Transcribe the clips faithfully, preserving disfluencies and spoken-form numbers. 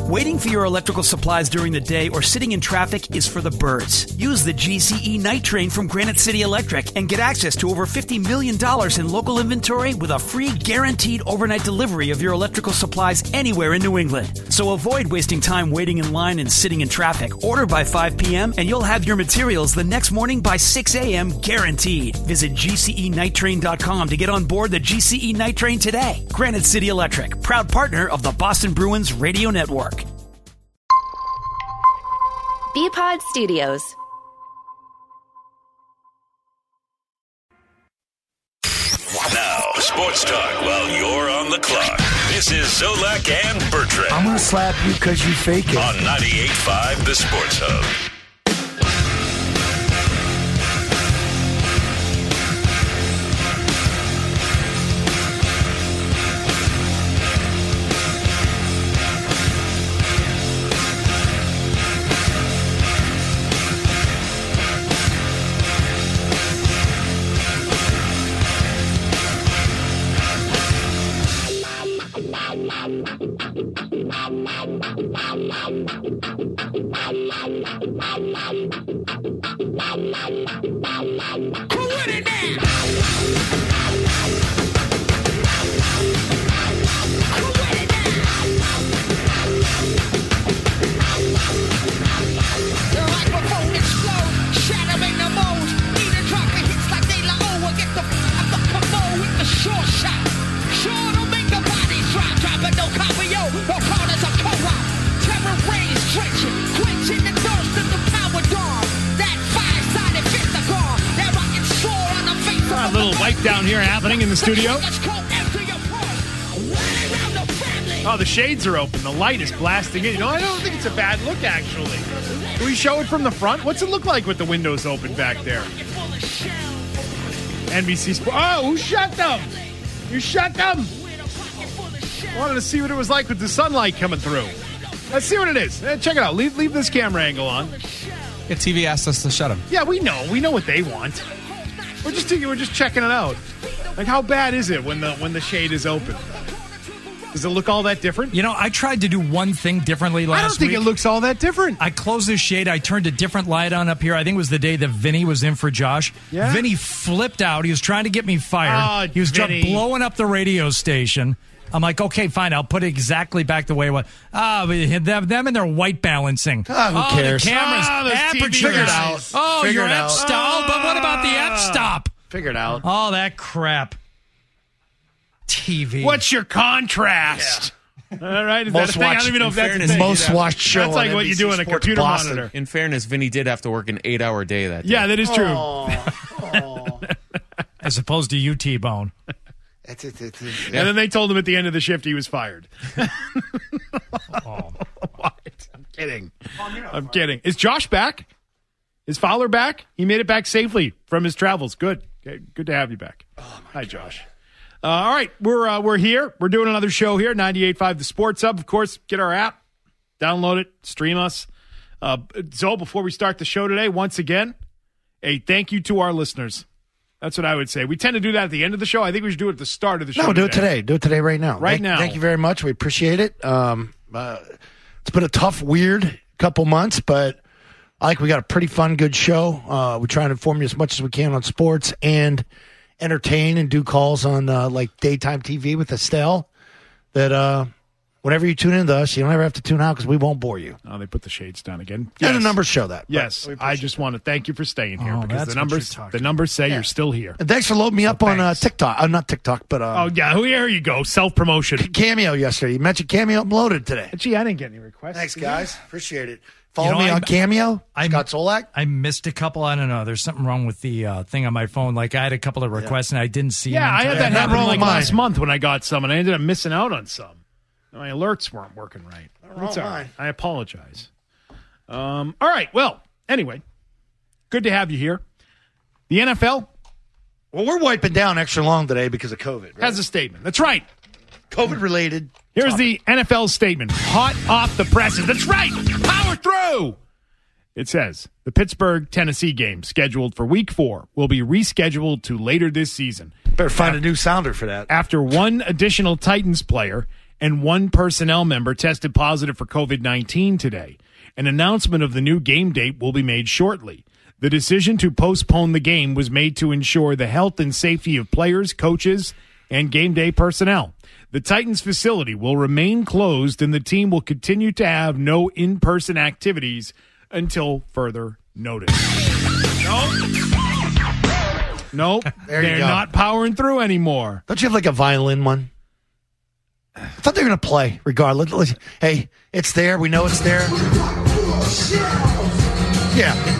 Waiting for your electrical supplies during the day or sitting in traffic is for the birds. Use the G C E Night Train from Granite City Electric and get access to over fifty million dollars in local inventory with a free guaranteed overnight delivery of your electrical supplies anywhere in New England. So avoid wasting time waiting in line and sitting in traffic. Order by five p.m. and you'll have your materials the next morning by six a.m. guaranteed. Visit G C E night train dot com to get on board the G C E Night Train today. Granite City Electric, proud partner of the Boston Bruins Radio Network. B-Pod Studios. Now, sports talk while you're on the clock. This is Zolak and Bertrand. I'm going to slap you because you fake it. On ninety-eight point five, The Sports Hub. Down here happening in the studio. Oh, the shades are open. The light is blasting in. You know, I don't think it's a bad look, actually. Can we show it from the front? What's it look like with the windows open back there? N B C Sports. Oh, who shut them? You shut them? Wanted to see what it was like with the sunlight coming through. Let's see what it is. Check it out. Leave, leave this camera angle on. Yeah, T V asked us to shut them. Yeah, we know. We know what they want. We're just we're just checking it out. Like, how bad is it when the when the shade is open? Does it look all that different? You know, I tried to do one thing differently last week. I don't think week. it looks all that different. I closed the shade. I turned a different light on up here. I think it was the day that Vinny was in for Josh. Yeah? Vinny flipped out. He was trying to get me fired. Oh, he was Vinny. just blowing up the radio station. I'm like, okay, fine. I'll put it exactly back the way it was. Ah, oh, them, them and their white balancing. Oh, who oh, cares? The cameras, oh, apertures. Figure it out. Oh, Figure your it out. f-stop. Oh, but what about the f-stop? Figure it out. All that crap. T V. What's your contrast? Yeah. All right. Is Most that a thing? I don't even know if that's a thing. Most watched show. That's like on what N B C you do on a Sports computer Boston. monitor. In fairness, Vinny did have to work an eight-hour day that day. Yeah, that is true. Oh, oh. As opposed to you, T-Bone. It's, it's, it's, Yeah. And then they told him at the end of the shift he was fired. Oh. What? I'm kidding. I'm kidding. Is Josh back? Is Fowler back? He made it back safely from his travels. Good. Okay, good to have you back. Oh Hi, Josh. Uh, all right, we're uh, we're here. We're doing another show here, ninety-eight point five The Sports Hub. Of course, get our app, download it, stream us. Uh, so before we start the show today, once again, a thank you to our listeners. That's what I would say. We tend to do that at the end of the show. I think we should do it at the start of the show. No, do it today. today. Do it today right now. Right thank, now. Thank you very much. We appreciate it. Um, uh, it's been a tough, weird couple months, but I think we got a pretty fun, good show. Uh, we try and inform you as much as we can on sports and entertain and do calls on uh, like daytime T V with Estelle. That uh, whenever you tune into us, you don't ever have to tune out because we won't bore you. Oh, they put the shades down again. Yes. Yes. And the numbers show that. Yes, I just want to thank you for staying here Oh, because that's the what numbers you're talking the numbers say Yeah. you're still here. And thanks for loading me up on uh, thanks. TikTok. Uh, not TikTok, but uh, Oh yeah, here you go. Self promotion. Cameo yesterday. You mentioned Cameo uploaded today. Gee, I didn't get any requests. Thanks, Did you? guys. Appreciate it. Follow You know, me I'm- on Cameo. I'm- Scott Solak. I missed a couple. I don't know. There's something wrong with the uh, thing on my phone. Like, I had a couple of requests, and I didn't see Yeah, them. I until- had that not happen wrong like with last mine. month when I got some, and I ended up missing out on some. My alerts weren't working right. wrong It's all with right. mine. I apologize. Um, all right. Well, anyway, good to have you here. The N F L Well, we're wiping down extra long today because of COVID. Right? has a statement. That's right. COVID related. Here's the N F L statement. Hot off the presses. That's right. Power through. It says, the Pittsburgh, Tennessee game scheduled for week four will be rescheduled to later this season Better find a new sounder for that. after one additional Titans player and one personnel member tested positive for covid nineteen today. An announcement of the new game date will be made shortly. The decision to postpone the game was made to ensure the health and safety of players, coaches, and game day personnel. The Titans facility will remain closed, and the team will continue to have no in-person activities until further notice. Nope. Nope. There you They're go. not powering through anymore. Don't you have like a violin one? I thought they were going to play regardless. Hey, it's there. We know it's there. Yeah.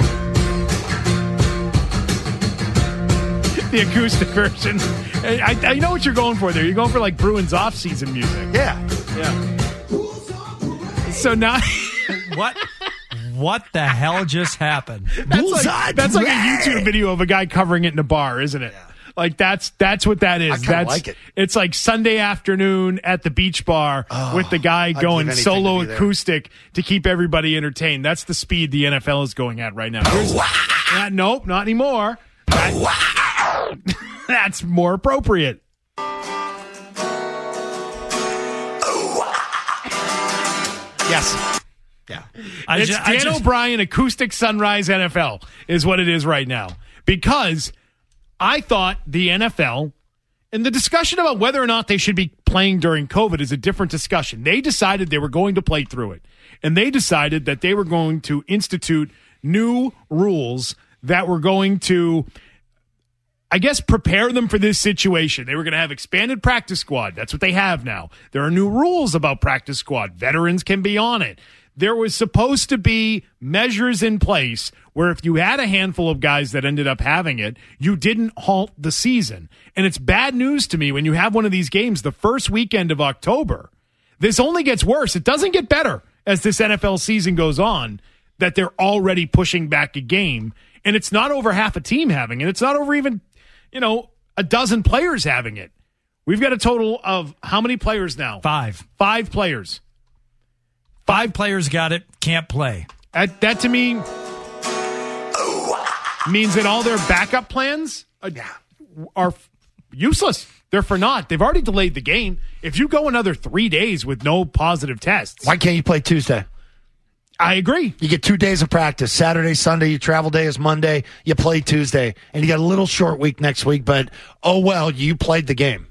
The acoustic version. I, I know what you're going for there. You're going for like Bruins off-season music. Yeah. Yeah. So now... What? What the hell just happened? That's like, that's like a YouTube video of a guy covering it in a bar, isn't it? Yeah. Like that's that's what that is. I kinda That's like it. It's like Sunday afternoon at the beach bar Oh, with the guy I'd going give anything solo to be there. acoustic to keep everybody entertained. That's the speed the N F L is going at right now. Here's- uh, nope, not anymore. That- that's more appropriate. Yes. Yeah. I It's ju- I Dan just- O'Brien Acoustic Sunrise N F L is what it is right now. Because I thought the N F L, and the discussion about whether or not they should be playing during COVID is a different discussion. They decided they were going to play through it. And they decided that they were going to institute new rules that were going to, I guess, prepare them for this situation. They were going to have expanded practice squad. That's what they have now. There are new rules about practice squad. Veterans can be on it. There was supposed to be measures in place where if you had a handful of guys that ended up having it, you didn't halt the season. And it's bad news to me when you have one of these games the first weekend of October. This only gets worse. It doesn't get better as this N F L season goes on, that they're already pushing back a game. And it's not over half a team having it. It's not over even, you know, a dozen players having it. We've got a total of how many players now? Five. Five players. Five players got it, can't play. That, that to me means that all their backup plans are, are useless. They're for naught. They've already delayed the game. If you go another three days with no positive tests, Why can't you play Tuesday? I agree. You get two days of practice. Saturday, Sunday, your travel day is Monday. You play Tuesday. And you got a little short week next week, but oh well, you played the game.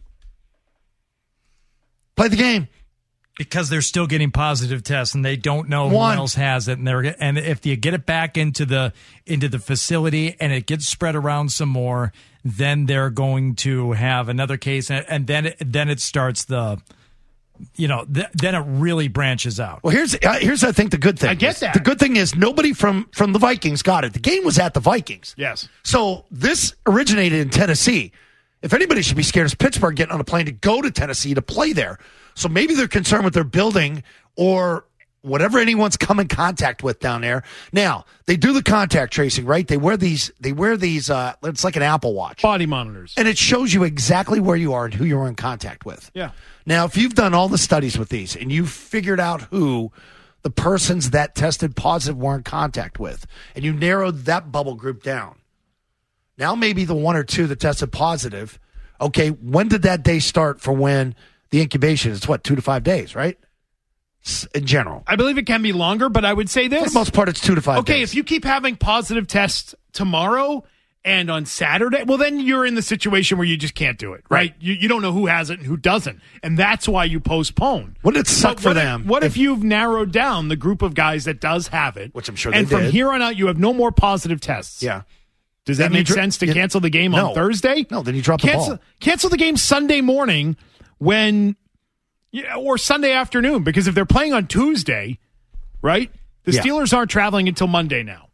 Play the game. Because they're still getting positive tests and they don't know One. who else has it, and they're and if you get it back into the into the facility and it gets spread around some more, then they're going to have another case, and, and then it, then it starts the, you know, th- then it really branches out. Well, here's uh, here's I think the good thing. I get is- that. The good thing is nobody from from the Vikings got it. The game was at the Vikings. Yes. So this originated in Tennessee. If anybody should be scared, it's Pittsburgh getting on a plane to go to Tennessee to play there. So maybe they're concerned with their building or whatever anyone's come in contact with down there. Now, they do the contact tracing, right? They wear these, they wear these, uh, it's like an Apple Watch. Body monitors. And it shows you exactly where you are and who you're in contact with. Yeah. Now, if you've done all the studies with these and you've figured out who the persons that tested positive were in contact with, and you narrowed that bubble group down, now maybe the one or two that tested positive, okay, when did that day start for when the incubation is, what, two to five days, right? S- In general. I believe it can be longer, but I would say this. For the most part, it's two to five Okay, days. if you keep having positive tests tomorrow and on Saturday, well, then you're in the situation where you just can't do it, right? Right. You, you don't know who has it and who doesn't, and that's why you postpone. Wouldn't it suck But for what if- them what if, if- you've narrowed down the group of guys that does have it? Which I'm sure And they from did. here on out, you have no more positive tests. Yeah. Does that Then you make dr- sense to you- cancel the game No. on Thursday? No, then you drop the cancel, ball. Cancel the game Sunday morning when, yeah, or Sunday afternoon, because if they're playing on Tuesday, right, the Yeah. Steelers aren't traveling until Monday now.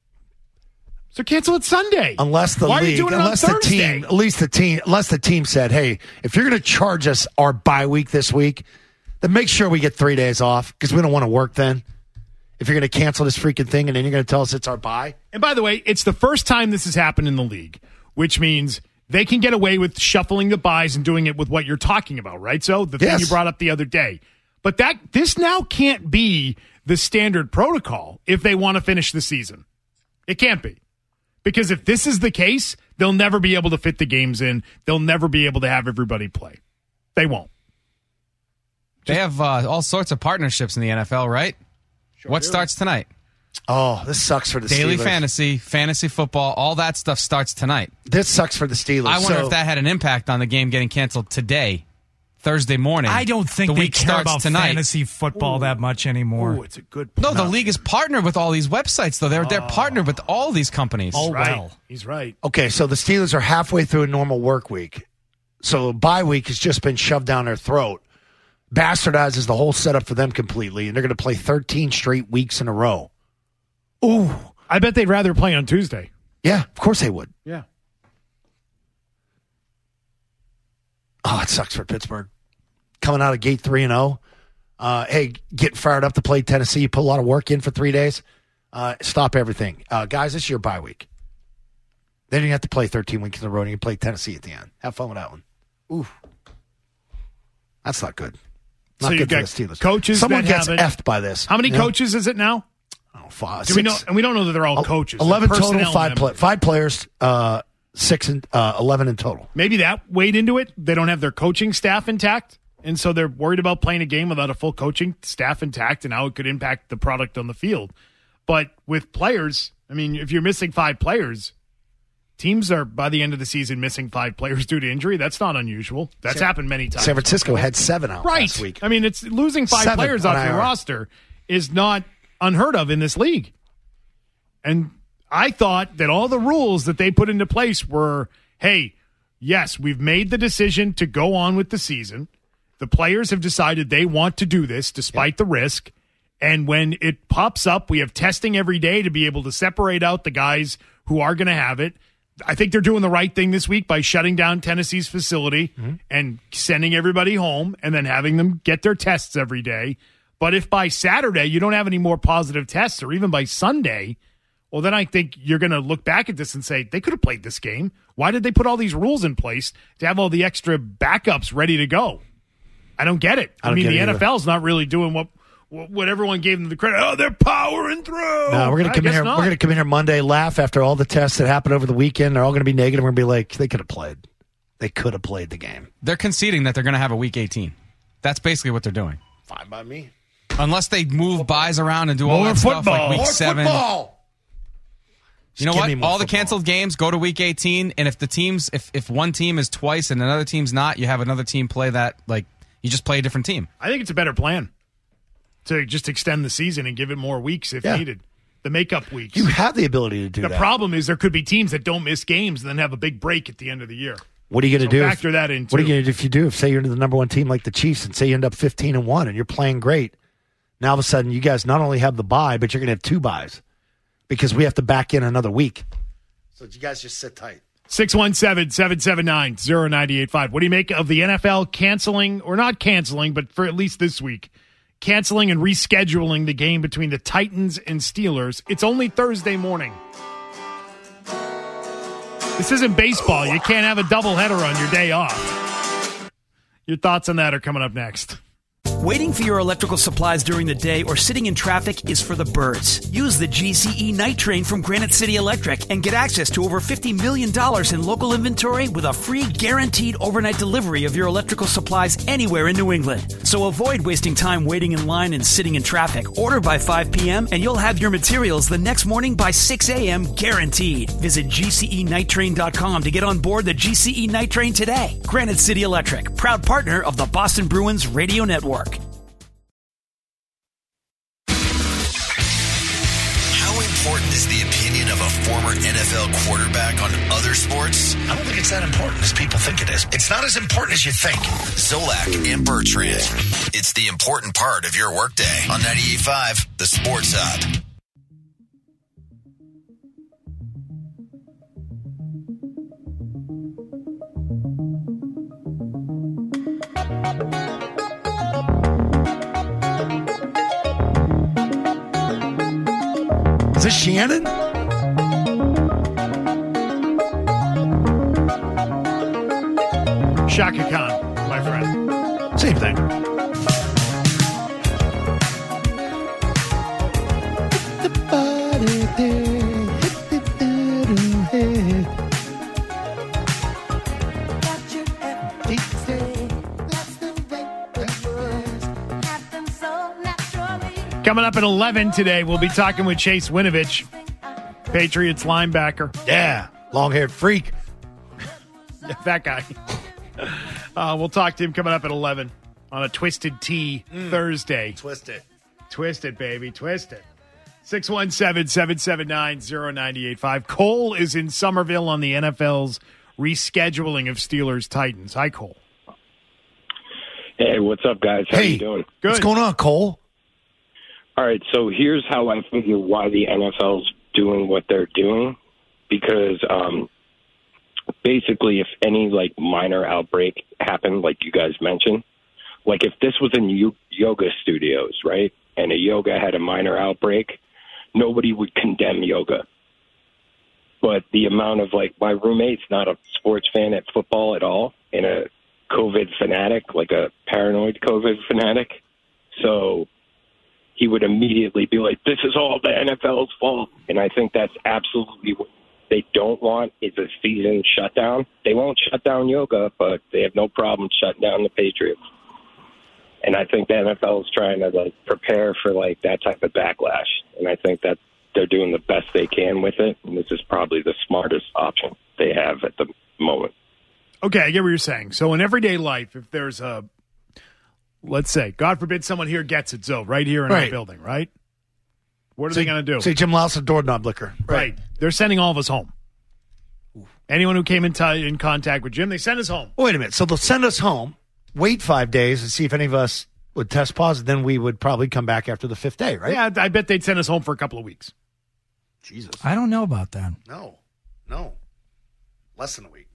So cancel it Sunday. Unless the Why are you league, doing it unless on the Thursday? team, at least the team, unless the team said, "Hey, if you're going to charge us our bye week this week, then make sure we get three days off because we don't want to work then." If you're going to cancel this freaking thing and then you're going to tell us it's our bye, And by the way, it's the first time this has happened in the league, which means they can get away with shuffling the buys and doing it with what you're talking about, right? So the thing Yes. you brought up the other day. But that this now can't be the standard protocol if they want to finish the season. It can't be. Because if this is the case, they'll never be able to fit the games in. They'll never be able to have everybody play. They won't. They have uh, all sorts of partnerships in the N F L, right? Sure what do. starts tonight? Oh, this sucks for the Daily Steelers. Daily fantasy, fantasy football, all that stuff starts tonight. This sucks for the Steelers. I wonder so, if that had an impact on the game getting canceled today, Thursday morning. I don't think the they week care starts about tonight. fantasy football Ooh. that much anymore. Oh, it's a good point. No, the league is partnered with all these websites, though. They're, they're Oh. partnered with all these companies. Oh, right. well. He's right. Okay, so the Steelers are halfway through a normal work week. So a bye week has just been shoved down their throat. Bastardizes the whole setup for them completely, and they're going to play thirteen straight weeks in a row. Ooh. I bet they'd rather play on Tuesday. Yeah, of course they would. Yeah. Oh, it sucks for Pittsburgh. Coming out of gate three and oh. Uh, hey, getting fired up to play Tennessee. You put a lot of work in for three days. Uh, stop everything. Uh, guys, this is your bye week. Then you have to play thirteen weeks in a row, and you can play Tennessee at the end. Have fun with that one. Ooh. That's not good. Not so good got for the Steelers. Coaches Someone that gets have effed by this. How many you know? coaches is it now? Oh, five, Do six, we know, and we don't know that they're all coaches. Eleven They're total, personnel five, members. play, five players, uh, six and uh, eleven in total. Maybe that weighed into it. They don't have their coaching staff intact, and so they're worried about playing a game without a full coaching staff intact and how it could impact the product on the field. But with players, I mean, if you're missing five players, teams are, by the end of the season, missing five players due to injury. That's not unusual. That's San, happened many times. San Francisco had seven out right. last week. I mean, it's losing five seven players off your roster is not unheard of in this league. And I thought that all the rules that they put into place were, hey, yes, we've made the decision to go on with the season. The players have decided they want to do this despite yeah. the risk. And when it pops up, we have testing every day to be able to separate out the guys who are going to have it. I think they're doing the right thing this week by shutting down Tennessee's facility mm-hmm. and sending everybody home and then having them get their tests every day. But if by Saturday you don't have any more positive tests, or even by Sunday, well, then I think you're going to look back at this and say, they could have played this game. Why did they put all these rules in place to have all the extra backups ready to go? I don't get it. I, I mean, the N F L is not really doing what what everyone gave them the credit. Oh, they're powering through. No, we're going to come in here. not. We're going to come in here Monday, laugh after all the tests that happened over the weekend. They're all going to be negative. We're going to be like, they could have played. They could have played the game. They're conceding that they're going to have a week eighteen. That's basically what they're doing. Fine by me. Unless they move buys around and do all More that football. stuff like week More seven. Football. You know Just what? give me more All the football. canceled games go to week eighteen, and if the teams, if if one team is twice and another team's not, you have another team play that. Like you just play a different team. I think it's a better plan to just extend the season and give it more weeks if Yeah. needed. The makeup weeks. You have the ability to do the that. problem is there could be teams that don't miss games and then have a big break at the end of the year. What are you going to So do? factor if, that in, What are you too. going to do if you do? If say you're the number one team like the Chiefs, and say you end up fifteen and one, and you're playing great. Now all of a sudden, you guys not only have the bye, but you're going to have two byes because we have to back in another week. So you guys just sit tight. six one seven, seven seven nine, zero nine eight five. What do you make of the N F L canceling, or not canceling, but for at least this week, canceling and rescheduling the game between the Titans and Steelers? It's only Thursday morning. This isn't baseball. You can't have a doubleheader on your day off. Your thoughts on that are coming up next. Waiting for your electrical supplies during the day or sitting in traffic is for the birds. Use the G C E Night Train from Granite City Electric and get access to over fifty million dollars in local inventory with a free guaranteed overnight delivery of your electrical supplies anywhere in New England. So avoid wasting time waiting in line and sitting in traffic. Order by five p.m. and you'll have your materials the next morning by six a.m. guaranteed. Visit G C E night train dot com to get on board the G C E Night Train today. Granite City Electric, proud partner of the Boston Bruins Radio Network. Important is the opinion of a former N F L quarterback on other sports? I don't think it's that important as people think it is. It's not as important as you think. Zolak and Bertrand. It's the important part of your workday on ninety-eight point five, The Sports Hub. Is this Shannon? Shaka Khan, my friend. Same thing. up at eleven today. We'll be talking with Chase Winovich, Patriots linebacker. Yeah, long-haired freak. Yeah, that guy. Uh, we'll talk to him coming up at eleven on a Twisted Tea mm. Thursday. Twist it. Twist it, baby. Twist it. six one seven, seven seven nine, zero nine eight five. Cole is in Somerville on the N F L's rescheduling of Steelers-Titans. Hi, Cole. Hey, what's up, guys? How hey, you doing? Good. What's going on, Cole? All right, so here's how I figure why the N F L's doing what they're doing. Because um, basically, if any, like, minor outbreak happened, like you guys mentioned, like if this was in y- yoga studios, right, and a yoga had a minor outbreak, nobody would condemn yoga. But the amount of, like, my roommate's not a sports fan at football at all, and a COVID fanatic, like a paranoid COVID fanatic. So he would immediately be like, this is all the N F L's fault. And I think that's absolutely what they don't want is a season shutdown. They won't shut down yoga, but they have no problem shutting down the Patriots. And I think the N F L is trying to, like, prepare for, like, that type of backlash. And I think that they're doing the best they can with it. And this is probably the smartest option they have at the moment. Okay, I get what you're saying. So in everyday life, if there's a, let's say, God forbid someone here gets it, so right here in right. our building, right? What are say, they going to do? Say Jim Lawson, doorknob licker. Right. right. They're sending all of us home. Ooh. Anyone who came in, t- in contact with Jim, they send us home. Wait a minute. So they'll send us home, wait five days, and see if any of us would test positive. Then we would probably come back after the fifth day, right? Yeah, I bet they'd send us home for a couple of weeks. Jesus. I don't know about that. No. No. Less than a week.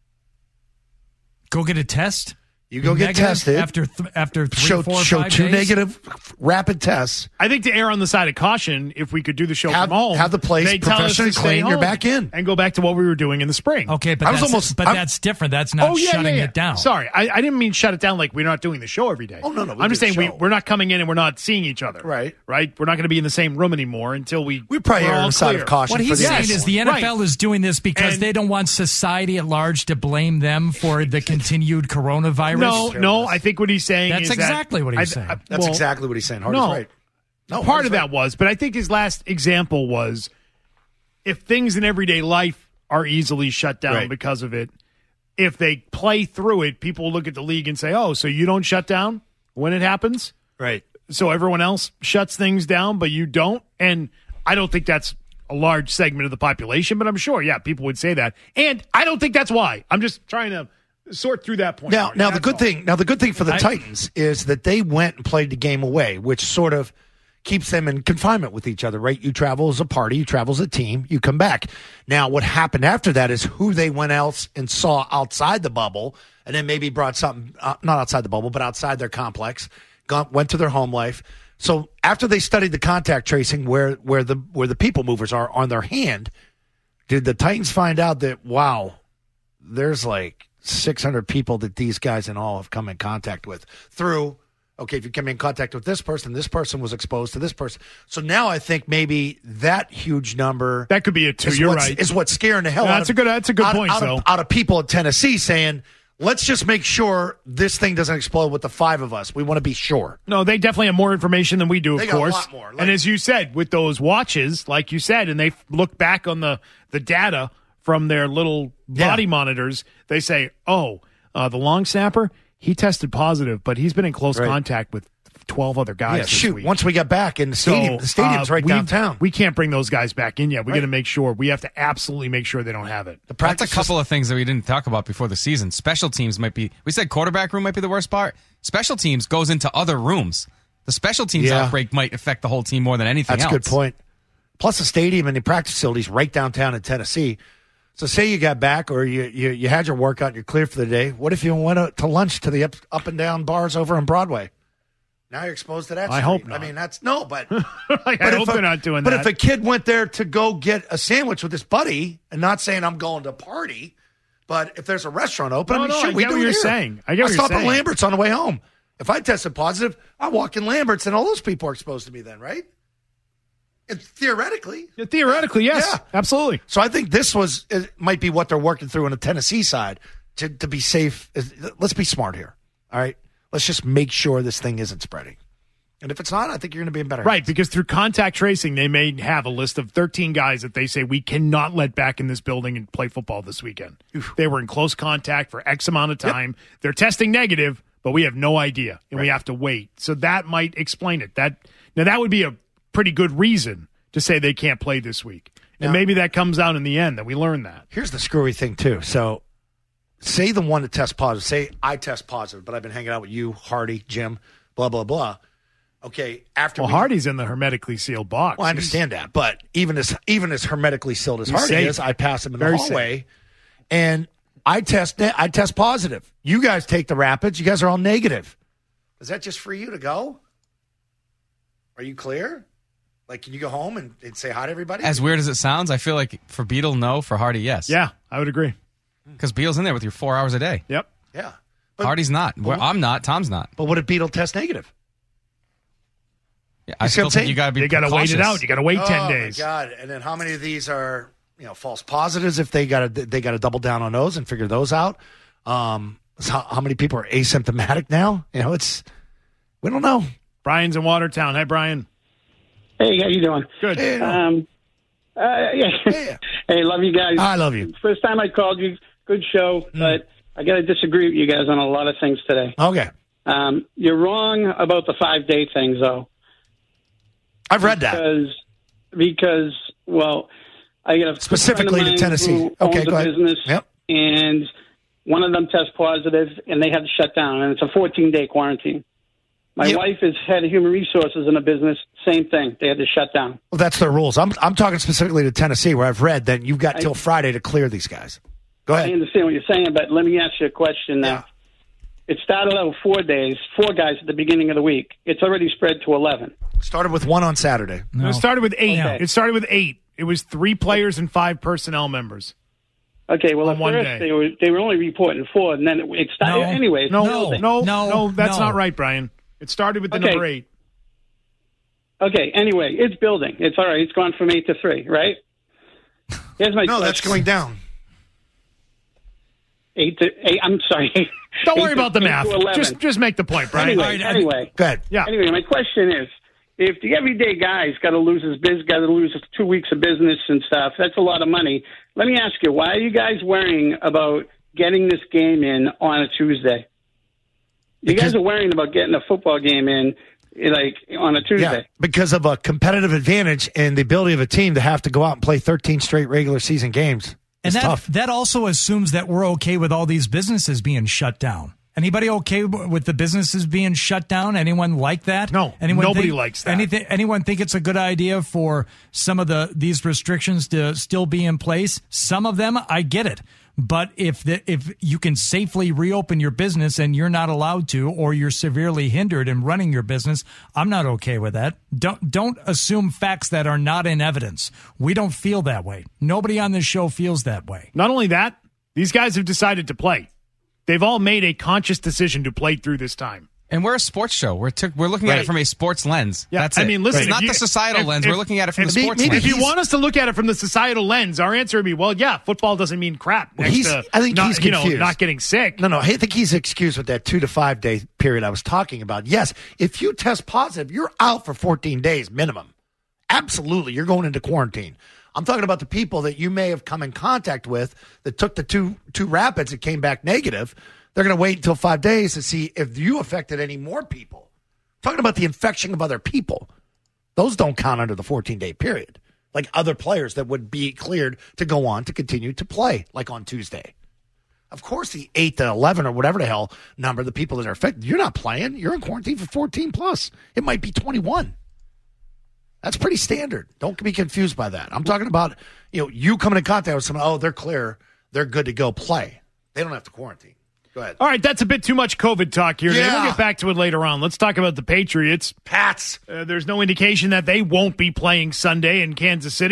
Go get a test. You go get negative tested after th- after three, show, four, show five two days? negative rapid tests. I think to err on the side of caution, if we could do the show have, from home, have the place they tell us professionally to stay clean. You're home back in and go back to what we were doing in the spring. Okay, but I was that's, almost, but I'm, that's different. That's not oh, yeah, shutting yeah, yeah. it down. Sorry, I, I didn't mean shut it down like we're not doing the show every day. Oh no, no, we I'm just do saying the we, show. we're not coming in and we're not seeing each other. Right, right. We're not going to be in the same room anymore until we. We probably we're err on all the side clear. of caution. What for he's the saying next is one. the N F L Right. is doing this because And- they don't want society at large to blame them for the continued coronavirus. No, no. I think what he's saying That's is exactly that, what he's I, saying. I, That's well, exactly what he's saying. Hardy's no, right. No, part Hardy's of that right. was, but I think his last example was if things in everyday life are easily shut down Right. because of it, if they play through it, people will look at the league and say, oh, so you don't shut down when it happens? Right. So everyone else shuts things down, but you don't? And I don't think that's a large segment of the population, but I'm sure, yeah, people would say that. And I don't think that's why. I'm just trying to sort through that point. Now, Marty. now the That's good all. thing, now the good thing for the I- Titans is that they went and played the game away, which sort of keeps them in confinement with each other, right? You travel as a party, you travel as a team, you come back. Now, what happened after that is who they went else and saw outside the bubble, and then maybe brought something uh, not outside the bubble, but outside their complex, got, went to their home life. So after they studied the contact tracing, where where the where the people movers are on their hand, did the Titans find out that wow, there's like six hundred people that these guys in all have come in contact with through, okay, if you come in contact with this person, this person was exposed to this person. So now I think maybe that huge number. That could be it, too. Is You're what's, right. Is what's scaring the hell No, out that's of a good- that's a good out, point, out, Phil. of, out of people in Tennessee saying, let's just make sure this thing doesn't explode with the five of us. We want to be sure. No, they definitely have more information than we do, of They got a course. lot more. Like- and as you said, with those watches, like you said, and they look back on the, the data from their little body Yeah. monitors, they say, oh, uh, the long snapper, he tested positive, but he's been in close Right. contact with twelve other guys Yeah, this shoot. week. Once we got back in the stadium, So, the stadium's uh, right we- downtown. We can't bring those guys back in yet. We got to Right. make sure. We have to absolutely make sure they don't have it. the That's practice a couple of things that we didn't talk about before the season. Special teams might be, we said quarterback room might be the worst part. Special teams goes into other rooms. The special teams Yeah. outbreak might affect the whole team more than anything That's else. a good point. Plus, the stadium and the practice facilities right downtown in Tennessee. So, say you got back or you, you, you had your workout and you're clear for the day. What if you went out to lunch to the up, up and down bars over on Broadway? Now you're exposed to that. I street. hope not. I mean, that's no, but Like, but I if hope a- they're not doing but that. if a kid went there to go get a sandwich with his buddy and not saying I'm going to party, but if there's a restaurant open, No, I mean, no, shit, I we get do what it you're here. saying. I get I what you're stop saying. at Lambert's on the way home. If I tested positive, I walk in Lambert's and all those people are exposed to me then, right? And theoretically. Yeah, theoretically, yes. Yeah. Absolutely. So I think this was it might be what they're working through on the Tennessee side to, to be safe. Let's be smart here. All right. Let's just make sure this thing isn't spreading. And if it's not, I think you're going to be in better Right, hands. because through contact tracing, they may have a list of thirteen guys that they say we cannot let back in this building and play football this weekend. Oof. They were in close contact for X amount of time. Yep. They're testing negative, but we have no idea, and right. we have to wait. So that might explain it. That Now, that would be a pretty good reason to say they can't play this week. And now, maybe that comes out in the end, that we learn that. Here's the screwy thing, too. So say the one that tests positive. Say I test positive, but I've been hanging out with you, Hardy, Jim, blah, blah, blah. Okay, after well, we, Hardy's in the hermetically sealed box. Well, I understand He's, that, but even as even as hermetically sealed as Hardy safe. is, I pass him in Very the hallway, safe. and I test I test positive. You guys take the rapids. You guys are all negative. Is that just for you to go? Are you clear? Like, can you go home and, and say hi to everybody? As weird as it sounds, I feel like for Beetle, no. For Hardy, yes. Yeah, I would agree. Because Beetle's in there with you four hours a day. Yep. Yeah. But, Hardy's not. But, I'm not. Tom's not. But what if Beetle test negative? Yeah, I still think you got to be. You got to wait it out. You got to wait oh, ten days. Oh my God! And then how many of these are you know false positives? If they got to they got to double down on those and figure those out. Um, so how, how many people are asymptomatic now? You know, it's we don't know. Brian's in Watertown. Hi, Brian. Hey, how you doing? Good. Hey, um, uh, yeah. yeah. Hey, love you guys. I love you. First time I called you. Good show, mm. but I got to disagree with you guys on a lot of things today. Okay. Um, you're wrong about the five day things, though. I've read because, that. Because, well, I got a specifically to Tennessee. Who okay, owns go a ahead. business, yep. And one of them tests positive, and they had to shut down, and it's a fourteen day quarantine. My yep. wife is head of human resources in a business. Same thing. They had to shut down. Well, that's their rules. I'm I'm talking specifically to Tennessee, where I've read that you've got I, till Friday to clear these guys. Go ahead. I understand what you're saying, but let me ask you a question now. Yeah. It started out with four days, four guys at the beginning of the week. It's already spread to eleven. Started with one on Saturday. No. It started with eight. Okay. It started with eight. It was three players and five personnel members. Okay, well, on at one first day. they were they were only reporting four, and then it, it started. No. Anyway, no, no, no, no, no, that's no. not right, Brian. It started with the Okay. number eight. Okay, anyway, it's building. It's all right. It's gone from eight to three, right? Here's my no, question. that's going down. Eight to eight. I'm sorry. Don't eight worry to, about the math. To just, just make the point, Brian. Anyway, right, anyway, go ahead. Yeah. Anyway, my question is, if the everyday guy's got to lose his biz, got to lose two weeks of business and stuff, that's a lot of money. Let me ask you, why are you guys worrying about getting this game in on a Tuesday? You Because, guys are worrying about getting a football game in, like, on a Tuesday. Yeah, because of a competitive advantage and the ability of a team to have to go out and play thirteen straight regular season games. And it's that, tough. that also assumes that we're okay with all these businesses being shut down. Anybody okay with the businesses being shut down? Anyone like that? No, anyone nobody think, likes that. Anything, anyone think it's a good idea for some of the these restrictions to still be in place? Some of them, I get it. But if the, if you can safely reopen your business and you're not allowed to, or you're severely hindered in running your business, I'm not okay with that. Don't don't assume facts that are not in evidence. We don't feel that way. Nobody on this show feels that way. Not only that, these guys have decided to play. They've all made a conscious decision to play through this time. And we're a sports show. We're t- we're looking right. at it from a sports lens. Yeah, That's I it. mean, listen, it's not you, the societal if, lens. If, we're looking at it from if, the sports if, lens. If you want us to look at it from the societal lens, our answer would be, well, yeah, football doesn't mean crap. Next He's, to I think not, he's you know, confused. not getting sick. No, no, I think he's excused with that two to five day period I was talking about. Yes, if you test positive, you're out for fourteen days minimum. Absolutely, you're going into quarantine. I'm talking about the people that you may have come in contact with that took the two two rapids and came back negative. They're going to wait until five days to see if you affected any more people. I'm talking about the infection of other people. Those don't count under the fourteen-day period, like other players that would be cleared to go on to continue to play, like on Tuesday. Of course, the eight to eleven or whatever the hell number, the people that are affected, you're not playing. You're in quarantine for fourteen plus. It might be twenty-one. That's pretty standard. Don't be confused by that. I'm talking about, you know, you coming in contact with someone, oh, they're clear, they're good to go play. They don't have to quarantine. Go ahead. All right, that's a bit too much COVID talk here. Yeah. We'll get back to it later on. Let's talk about the Patriots. Pats. Uh, there's no indication that they won't be playing Sunday in Kansas City.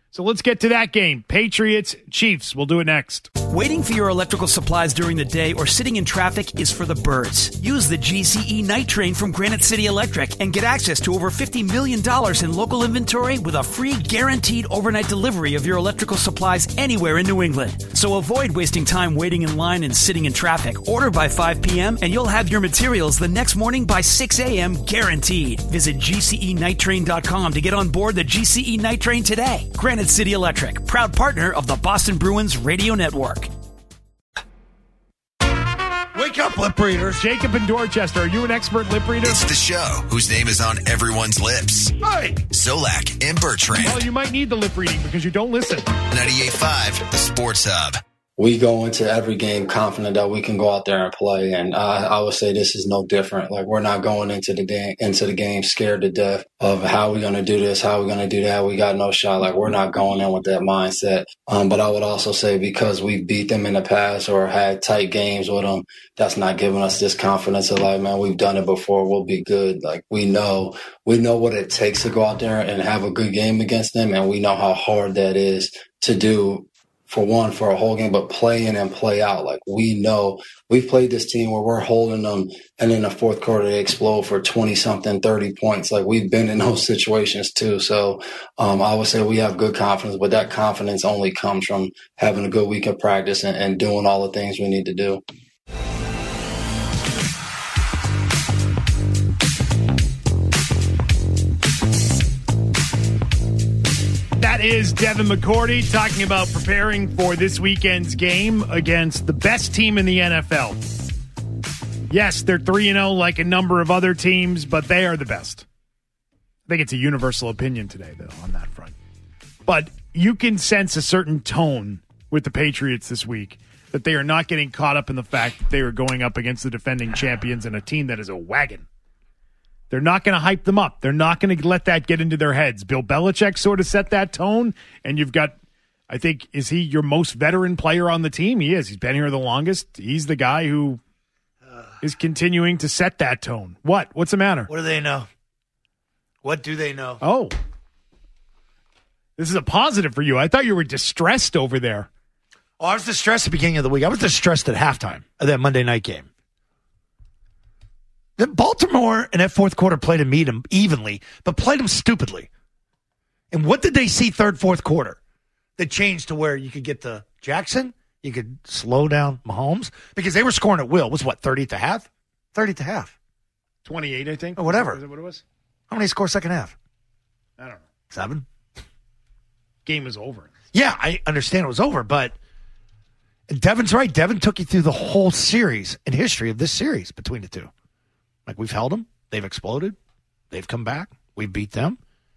So let's get to that game. Patriots, Chiefs. We'll do it next. Waiting for your electrical supplies during the day or sitting in traffic is for the birds. Use the G C E Night Train from Granite City Electric and get access to over fifty million dollars in local inventory with a free guaranteed overnight delivery of your electrical supplies anywhere in New England. So avoid wasting time waiting in line and sitting in traffic. Order by five p.m. and you'll have your materials the next morning by six a.m. guaranteed. Visit G C E night train dot com to get on board the G C E Night Train today. Granite City Electric, proud partner of the Boston Bruins Radio Network. Wake up, lip readers. Jacob in Dorchester, are you an expert lip reader? It's the show whose name is on everyone's lips. Hey. Zolak and Bertrand. Well, you might need the lip reading because you don't listen. ninety-eight point five, the Sports Hub. We go into every game confident that we can go out there and play, and I, I would say this is no different. Like, we're not going into the day, into the game scared to death of how we're going to do this, how we're going to do that. We got no shot. Like, we're not going in with that mindset. Um, but I would also say because we've beat them in the past or had tight games with them, that's not giving us this confidence of like, man, we've done it before. We'll be good. Like, we know, we know what it takes to go out there and have a good game against them, and we know how hard that is to do. For one, for a whole game, but play in and play out. Like, we know we've played this team where we're holding them, and in the fourth quarter they explode for twenty something, thirty points. Like, we've been in those situations too. So um, I would say we have good confidence, but that confidence only comes from having a good week of practice and, and doing all the things we need to do. That is Devin McCourty talking about preparing for this weekend's game against the best team in the N F L. Yes, they're three and oh like a number of other teams, but they are the best. I think it's a universal opinion today, though, on that front. But you can sense a certain tone with the Patriots this week, that they are not getting caught up in the fact that they are going up against the defending champions and a team that is a wagon. They're not going to hype them up. They're not going to let that get into their heads. Bill Belichick sort of set that tone, and you've got, I think, is he your most veteran player on the team? He is. He's been here the longest. He's the guy who is continuing to set that tone. What? What's the matter? What do they know? What do they know? Oh. This is a positive for you. I thought you were distressed over there. Oh, I was distressed at the beginning of the week. I was distressed at halftime of that Monday night game. Baltimore in that fourth quarter played them meet evenly, but played them stupidly. And what did they see third, fourth quarter that changed to where you could get to Jackson, you could slow down Mahomes? Because they were scoring at will. It was what, thirty at the half? thirty at the half. twenty-eight, I think. Or whatever. Is that what it was? How many score second half? I don't know. Seven? Game was over. Yeah, I understand it was over, but Devin's right. Devin took you through the whole series and history of this series between the two. Like, we've held them. They've exploded. They've come back. We've beat them.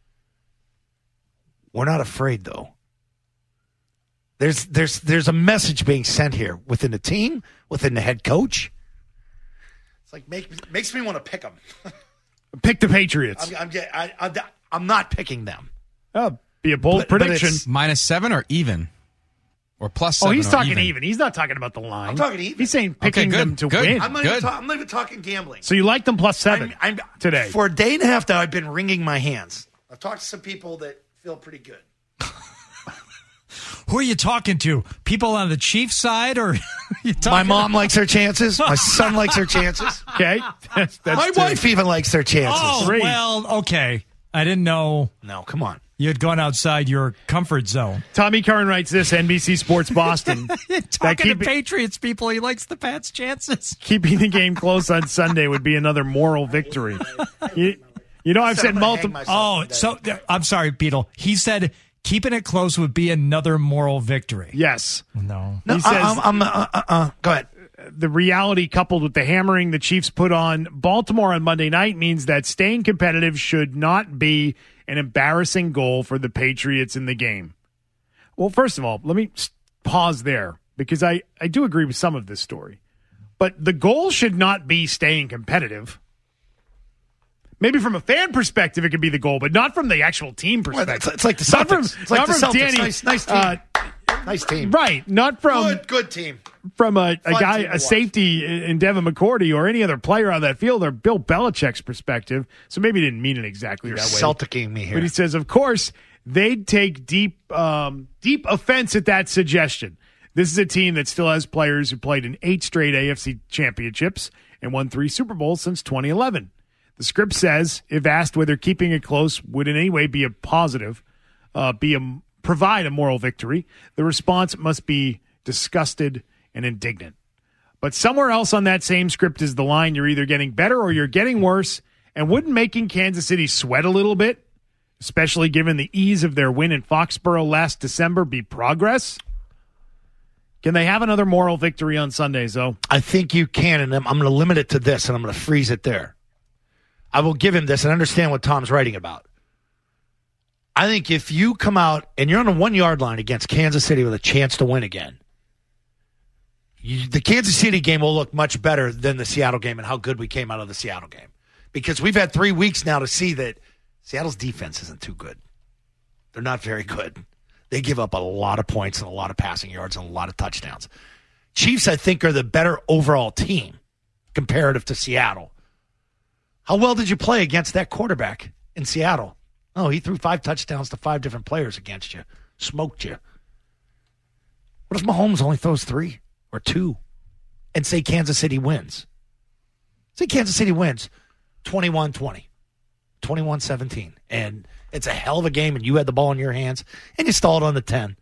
We're not afraid, though. There's there's there's a message being sent here within the team, within the head coach. It's like make, makes me want to pick them. Pick the Patriots. I'm, I'm, I, I, I'm not picking them. Oh, be a bold But- but prediction. it's- Minus seven or even? Or plus Oh, seven he's or talking even? even. He's not talking about the line. I'm talking even. He's saying picking good, them to good. win. I'm not, even ta- I'm not even talking gambling. So you like them plus seven I'm, I'm, today. For a day and a half now, I've been wringing my hands. I've talked to some people that feel pretty good. Who are you talking to? People on the Chiefs side, or you talking My mom likes her chances. My son likes her chances. Okay. That's, that's My two. wife even likes their chances. Oh, Three. well, okay. I didn't know No, come on. you had gone outside your comfort zone. Tommy Curran writes this, N B C Sports Boston. That Talking to keep- Patriots people, he likes the Pats' chances. Keeping the game close on Sunday would be another moral victory. You, you know, I've said I'm gonna hang multiple. myself Oh, today. so I'm sorry, Beetle. He said keeping it close would be another moral victory. Yes. No. No, He says- I, I'm, I'm, uh, uh, uh, go ahead. The reality coupled with the hammering the Chiefs put on Baltimore on Monday night means that staying competitive should not be an embarrassing goal for the Patriots in the game. Well, first of all, let me s- pause there because I, I do agree with some of this story. But the goal should not be staying competitive. Maybe from a fan perspective, it could be the goal, but not from the actual team Well, perspective. it's, it's like the Not from- Celtics. It's like not the from Celtics. Danny, nice, nice team. uh, nice team. Right. Not from Good, good team. from a, a Fun guy, team to a watch. safety in Devin McCourty or any other player on that field or Bill Belichick's perspective. So maybe he didn't mean it exactly You're that way. Celticing me here. But he says, of course, they'd take deep, um, deep offense at that suggestion. This is a team that still has players who played in eight straight A F C championships and won three Super Bowls since twenty eleven. The script says, if asked whether keeping it close would in any way be a positive, uh, be a provide a moral victory, the response must be disgusted and indignant. But somewhere else on that same script is the line, you're either getting better or you're getting worse, and wouldn't making Kansas City sweat a little bit, especially given the ease of their win in Foxborough last December, be progress? Can they have another moral victory on Sunday, Zoe? I think you can, and I'm going to limit it to this, and I'm going to freeze it there. I will give him this and understand what Tom's writing about. I think if you come out and you're on the one-yard line against Kansas City with a chance to win again, you, the Kansas City game will look much better than the Seattle game and how good we came out of the Seattle game. Because we've had three weeks now to see that Seattle's defense isn't too good. They're not very good. They give up a lot of points and a lot of passing yards and a lot of touchdowns. Chiefs, I think, are the better overall team comparative to Seattle. How well did you play against that quarterback in Seattle? Oh, he threw five touchdowns to five different players against you. Smoked you. What if Mahomes only throws three or two and say Kansas City wins? Say Kansas City wins twenty-one twenty, twenty-one seventeen, and it's a hell of a game and you had the ball in your hands and you stalled on the ten.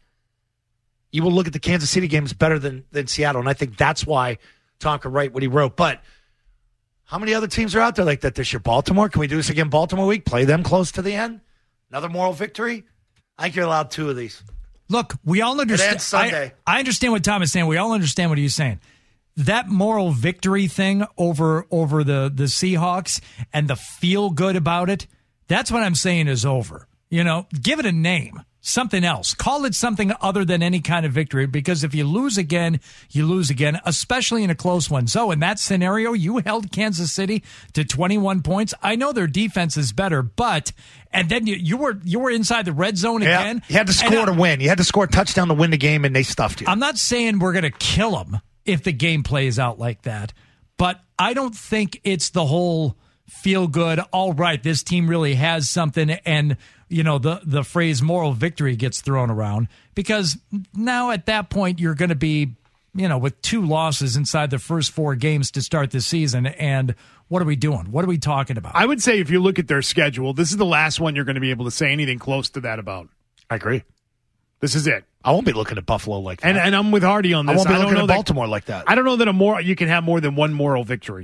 You will look at the Kansas City game as better than, than Seattle, and I think that's why Tom could write what he wrote. But how many other teams are out there like that this year? Baltimore? Can we do this again Baltimore week? Play them close to the end? Another moral victory? I think you're allowed two of these. Look, we all understand. Sunday. I, I understand what Tom is saying. We all understand what he's saying. That moral victory thing over over the, the Seahawks and the feel good about it, that's what I'm saying is over. You know, give it a name. Something else. Call it something other than any kind of victory, because if you lose again, you lose again, especially in a close one. So in that scenario, you held Kansas City to twenty-one points. I know their defense is better, but and then you, you were you were inside the red zone yeah, again. You had to score to win. You had to score a touchdown to win the game, and they stuffed you. I'm not saying we're going to kill them if the game plays out like that, but I don't think it's the whole feel good, all right, this team really has something, and you know, the, the phrase moral victory gets thrown around, because now at that point you're going to be, you know, with two losses inside the first four games to start the season. And what are we doing? What are we talking about? I would say if you look at their schedule, this is the last one you're going to be able to say anything close to that about. I agree. This is it. I won't be looking at Buffalo like that. And, and I'm with Hardy on this. I won't be I don't looking know at that, Baltimore like that. I don't know that a more you can have more than one moral victory.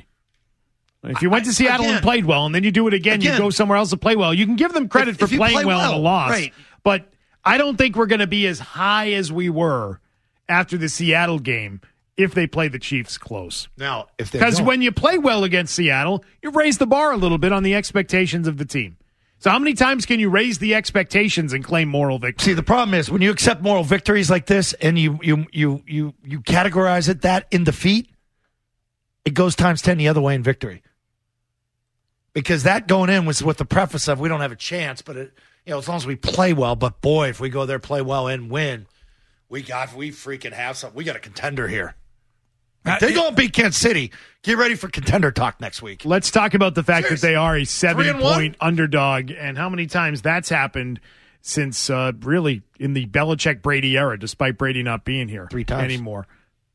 If you went to Seattle again, and played well, and then you do it again, again, you go somewhere else to play well. You can give them credit if, for if playing play well, well in a loss. Right. But I don't think we're going to be as high as we were after the Seattle game if they play the Chiefs close. Now, if they Because don't. when you play well against Seattle, you raise the bar a little bit on the expectations of the team. So how many times can you raise the expectations and claim moral victory? See, the problem is when you accept moral victories like this and you you you you you categorize it that in defeat, it goes times ten the other way in victory. Because that going in was with the preface of we don't have a chance, but it, you know, as long as we play well. But boy, if we go there, play well, and win, we got we freaking have something. We got a contender here. Like, they're going to beat Kansas City. Get ready for contender talk next week. Let's talk about the fact Seriously. that they are a seven-point one? underdog, and how many times that's happened since uh, really in the Belichick-Brady era, despite Brady not being here Three times. anymore.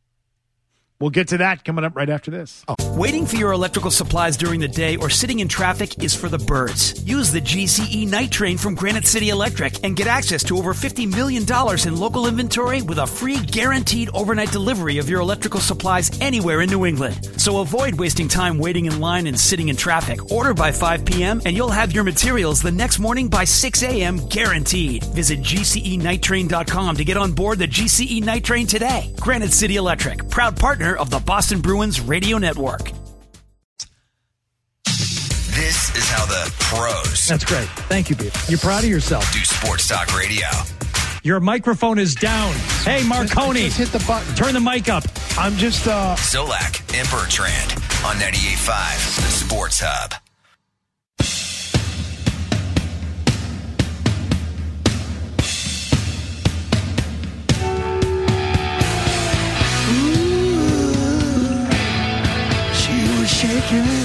We'll get to that coming up right after this. Oh. Waiting for your electrical supplies during the day or sitting in traffic is for the birds. Use the G C E Night Train from Granite City Electric and get access to over fifty million dollars in local inventory with a free guaranteed overnight delivery of your electrical supplies anywhere in New England. So avoid wasting time waiting in line and sitting in traffic. Order by five p.m. and you'll have your materials the next morning by six a.m. guaranteed. Visit G C E night train dot com to get on board the G C E Night Train today. Granite City Electric, proud partner of the Boston Bruins Radio Network. This is how the pros That's great. Thank you, Beef. You're proud of yourself. do sports talk radio. Your microphone is down. Hey, Marconi. Just hit the button. Turn the mic up. I'm just uh Zolak and Bertrand on ninety-eight point five, the Sports Hub. she was shaking.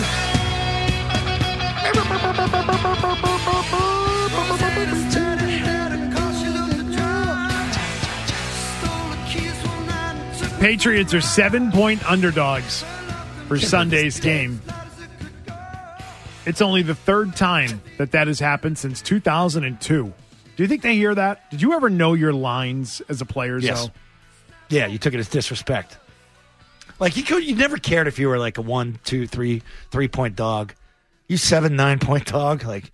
Patriots are seven-point underdogs for Sunday's game. It's only the third time that that has happened since two thousand two. Do you think they hear that? Did you ever know your lines as a player, Yes. Zoe? Yeah, you took it as disrespect. Like you could, you never cared if you were like a one, two, three, three point dog. You seven, nine point dog, like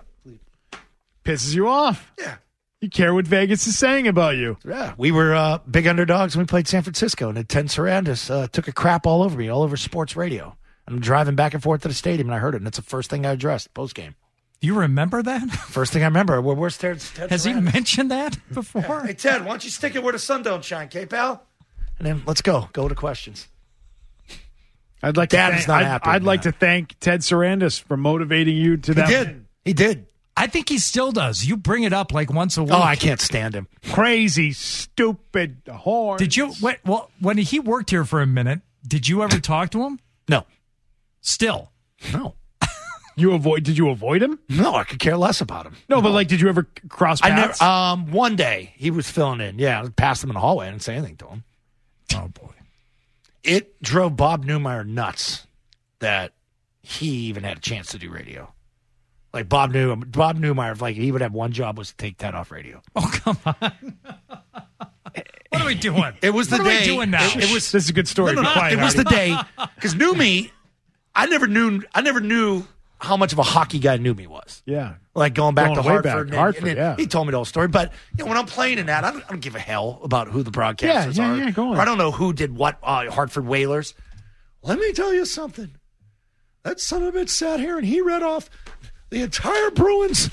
pisses you off. Yeah, you care what Vegas is saying about you. Yeah, we were uh, big underdogs when we played San Francisco, and Ted Sarandis uh, took a crap all over me, all over sports radio. I'm driving back and forth to the stadium, and I heard it, and it's the first thing I addressed post game. You remember that? First thing I remember. Well, where's Ted? Ted Has Sarandis? he mentioned that before? Yeah. Hey, Ted, why don't you stick it where the sun don't shine, okay, pal? And then let's go. Go to questions. I'd like Dad to is thank, not I'd, happy. I'd like to thank Ted Sarandis for motivating you to He that. did. He did. I think he still does. You bring it up like once a week. Oh, I can't stand him. Crazy, stupid horse. Did you? Wait, well, when he worked here for a minute, did you ever talk to him? No. Still, no. You avoid? Did you avoid him? No, I could care less about him. No, but like, did you ever cross I paths? never. Um, one day he was filling in. Yeah, I passed him in the hallway. I didn't say anything to him. Oh boy, it drove Bob Newmeyer nuts that he even had a chance to do radio. Like Bob New Bob Newmeyer, like he would have one job was to take Ted off radio. Oh come on! What are we doing? It was the what day. What are we doing now? It, it was. This is a good story. No, no, Be no, quiet, it was Artie. the day because knew me. I never knew. I never knew how much of a hockey guy Newmy was. Yeah, like going back Going to way Hartford. back. and- Hartford, and- yeah. He told me the whole story. But you know, when I'm playing in that, I don't, I don't give a hell about who the broadcasters Yeah, yeah, are. yeah, go on. Or I don't know who did what. Uh, Hartford Whalers. Let me tell you something. That son of a bitch sat here and he read off the entire Bruins,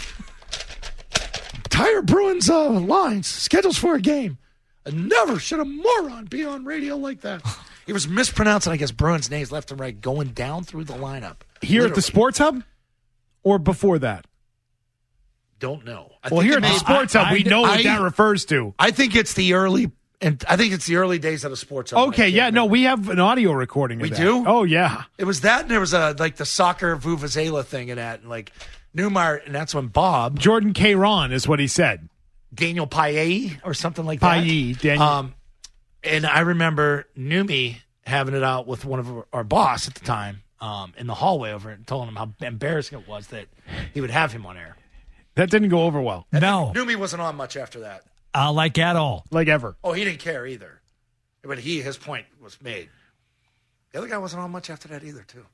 entire Bruins uh, lines, schedules for a game. I never should a moron be on radio like that. He was mispronouncing, I guess, Bruins' names left and right, going down through the lineup. Here at the Literally. Sports Hub, or before that? Don't know. I Well, think here it at the may- Sports I- Hub, we I- know what I- that refers to. I think it's the early, and I think it's the early days of the Sports Hub. Okay, yeah, no, we have an audio recording of We that. do? Oh, yeah. It was that, and there was a like the soccer vuvuzela thing in that, and like Newmeyer, and that's when Bob Jordan K. Ron is what he said. Daniel Paye or something like that. Paye, Daniel. Um, and I remember Newmy having it out with one of our, our boss at the time um, in the hallway over it and telling him how embarrassing it was that he would have him on air. That didn't go over well. No, Newmy wasn't on much after that. uh, like at all. Like ever. Oh, he didn't care either. But he, his point was made. The other guy wasn't on much after that either, too.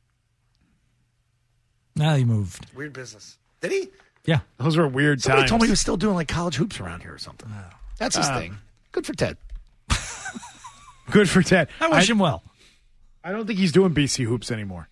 Now he moved. Weird business. Did he? Yeah, Those were weird Somebody times. told me he was still doing like college hoops around here or something. That's his Uh, thing. Good for Ted. Good for Ted. I wish him well. I don't think he's doing B C hoops anymore.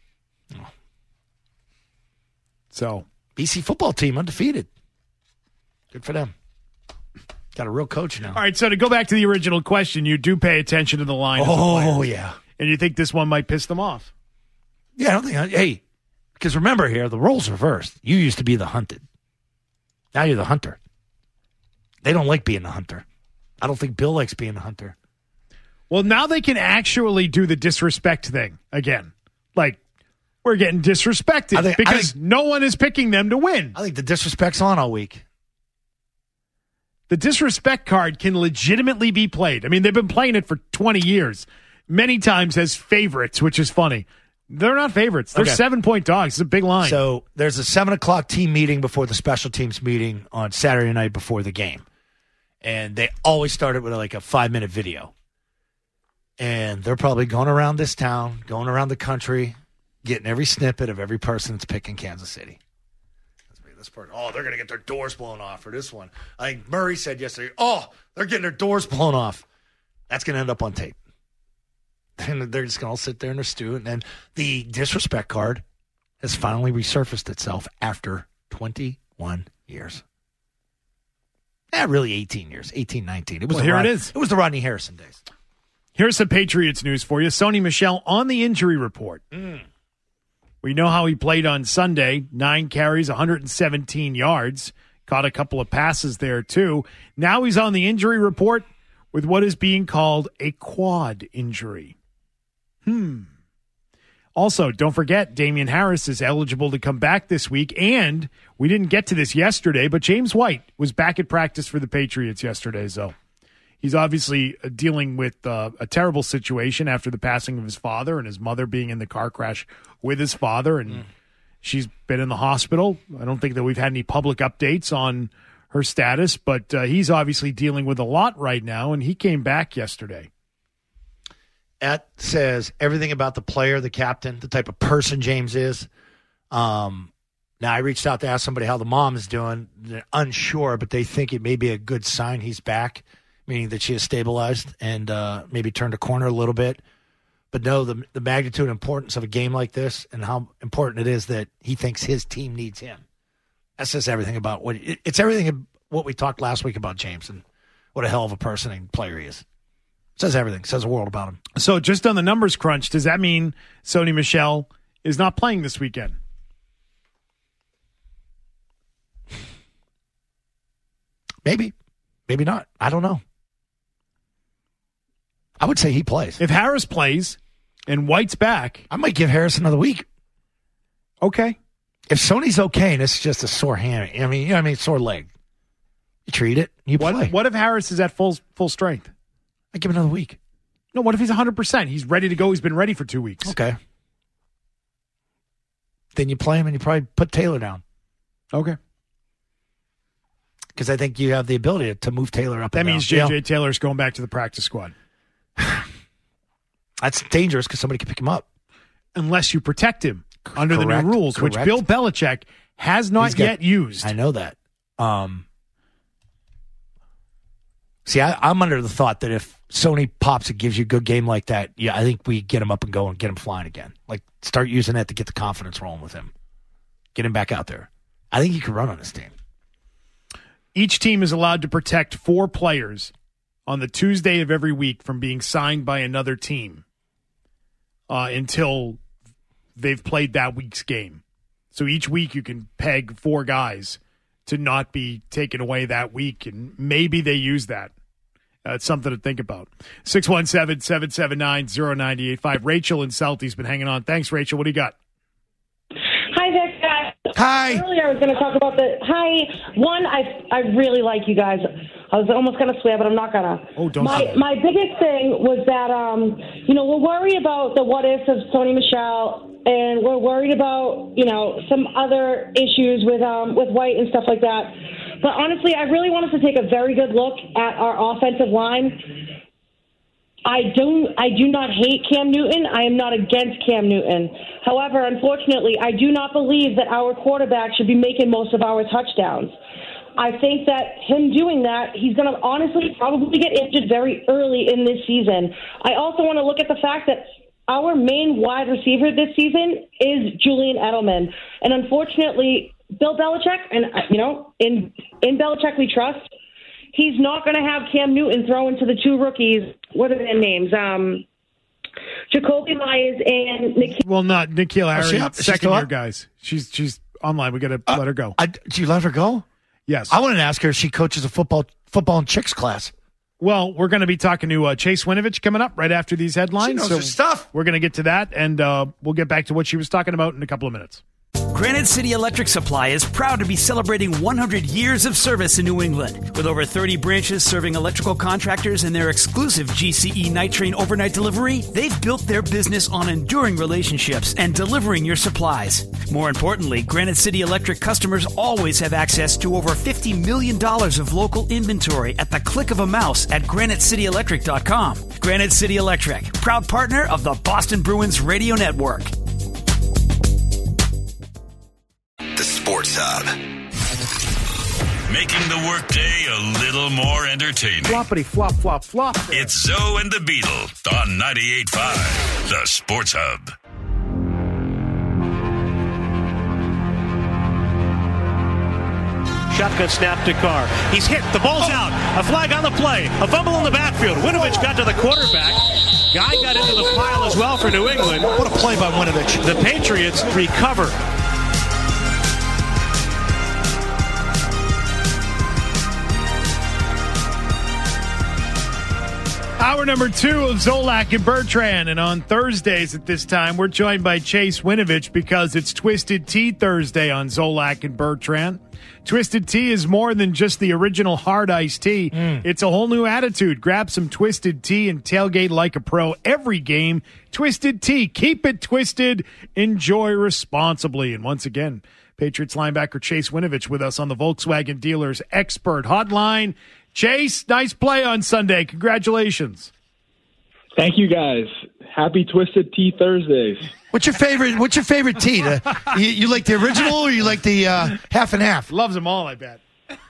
So B C football team undefeated. Good for them. Got a real coach now. All right, so to go back to the original question, you do pay attention to the line. as a Oh, player. yeah. And you think this one might piss them off? Yeah, I don't think. I, hey, because remember here, the roles reversed. You used to be the hunted. Now you're the hunter. They don't like being the hunter. I don't think Bill likes being the hunter. Well, now they can actually do the disrespect thing again. Like, we're getting disrespected I think- I because think- no one is picking them to win. I think the disrespect's on all week. The disrespect card can legitimately be played. I mean, they've been playing it for twenty years, many times as favorites, which is funny. They're not favorites. They're Okay. seven-point dogs. It's a big line. So there's a seven o'clock team meeting before the special teams meeting on Saturday night before the game. And they always start it with like a five minute video. And they're probably going around this town, going around the country, getting every snippet of every person that's picking Kansas City. Let's be this part. Oh, they're going to get their doors blown off for this one. I think Murray said yesterday, oh, they're getting their doors blown off. That's going to end up on tape. And they're just going to all sit there in their stew. And then the disrespect card has finally resurfaced itself after twenty-one years. Eh, really eighteen years, eighteen, nineteen. It was Well, the here Rod- it is. It was the Rodney Harrison days. Here's some Patriots news for you. Sony Michel on the injury report. Mm. We know how he played on Sunday. Nine carries, one hundred seventeen yards. Caught a couple of passes there, too. Now he's on the injury report with what is being called a quad injury. Hmm. Also, don't forget, Damian Harris is eligible to come back this week. And we didn't get to this yesterday, but James White was back at practice for the Patriots yesterday, so He's obviously dealing with uh, a terrible situation after the passing of his father and his mother being in the car crash with his father. And mm. she's been in the hospital. I don't think that we've had any public updates on her status, but uh, he's obviously dealing with a lot right now, and he came back yesterday. That says everything about the player, the captain, the type of person James is. Um, now, I reached out to ask somebody how the mom is doing. They're unsure, but they think it may be a good sign he's back, meaning that she has stabilized and uh, maybe turned a corner a little bit. But no, the, the magnitude and importance of a game like this and how important it is that he thinks his team needs him. That says everything about what it, it's everything what we talked last week about James and what a hell of a person and player he is. It says everything. It says a world about him. So just on the numbers crunch, does that mean Sony Michel is not playing this weekend? Maybe. Maybe not. I don't know. I would say he plays. If Harris plays and White's back, I might give Harris another week. Okay. If Sony's okay and it's just a sore hand, I mean, you know what I mean, sore leg, you treat it, you what, play. What if Harris is at full full strength? I give him another week. No, what if he's one hundred percent? He's ready to go. He's been ready for two weeks. Okay. Then you play him and you probably put Taylor down. Okay. Because I think you have the ability to move Taylor up that and down. That means J J yeah. Taylor's going back to the practice squad. That's dangerous because somebody can pick him up. Unless you protect him under Correct. the new rules, Correct. which Bill Belichick has not got, yet used. I know that. Um, see, I, I'm under the thought that if Sony pops and gives you a good game like that, yeah, I think we get him up and going, get him flying again. Like, start using that to get the confidence rolling with him. Get him back out there. I think he can run on this team. Each team is allowed to protect four players on the Tuesday of every week from being signed by another team uh, until they've played that week's game. So each week you can peg four guys to not be taken away that week, and maybe they use that. Uh, it's something to think about. six one seven, seven seven nine, zero nine eight five. Rachel in Southie's been hanging on. Thanks, Rachel. What do you got? Hi there, guys. Hi. Earlier I was going to talk about the... Hi. One, I I really like you guys. I was almost going to swear, but I'm not going to. Oh, don't My swear. My biggest thing was that, um, you know, we're worried about the what-ifs of Sony Michel, and we're worried about, you know, some other issues with um, with White and stuff like that. But honestly, I really want us to take a very good look at our offensive line. I don't. I do not hate Cam Newton. I am not against Cam Newton. However, unfortunately, I do not believe that our quarterback should be making most of our touchdowns. I think that him doing that, he's going to honestly probably get injured very early in this season. I also want to look at the fact that our main wide receiver this season is Julian Edelman. And unfortunately, Bill Belichick, and you know, in in Belichick we trust, he's not going to have Cam Newton throw into the two rookies. What are their names? Um, Jacoby Myers and Nikhil. Well, not Nikhil Harry, oh, she second year guys. She's she's online. We got to uh, let her go. I, do you let her go? Yes. I wanted to ask her if she coaches a football football and chicks class. Well, we're going to be talking to uh, Chase Winovich coming up right after these headlines. She knows so her stuff. We're going to get to that, and uh, we'll get back to what she was talking about in a couple of minutes. Granite City Electric Supply is proud to be celebrating one hundred years of service in New England. With over thirty branches serving electrical contractors and their exclusive G C E Night Train overnight delivery, they've built their business on enduring relationships and delivering your supplies. More importantly, Granite City Electric customers always have access to over fifty million dollars of local inventory at the click of a mouse at granite city electric dot com. Granite City Electric, proud partner of the Boston Bruins Radio Network. The Sports Hub. Making the workday a little more entertaining. Floppity flop flop flop. It's Zoe and the Beetle on ninety-eight point five, The Sports Hub. Shotgun snap to Carr. He's hit. The ball's oh. out. A flag on the play. A fumble in the backfield. Winovich got to the quarterback. Guy got into the pile as well for New England. What a play by Winovich. The Patriots recover. Hour number two of Zolak and Bertrand. And on Thursdays at this time, we're joined by Chase Winovich because it's Twisted Tea Thursday on Zolak and Bertrand. Twisted Tea is more than just the original hard iced tea. Mm. It's a whole new attitude. Grab some Twisted Tea and tailgate like a pro every game. Twisted Tea. Keep it twisted. Enjoy responsibly. And once again, Patriots linebacker Chase Winovich with us on the Volkswagen Dealers Expert Hotline. Chase, nice play on Sunday. Congratulations. Thank you, guys. Happy Twisted Tea Thursdays. What's your favorite? What's your favorite tea? The, you, you like the original, or you like the uh, half and half? Loves them all, I bet.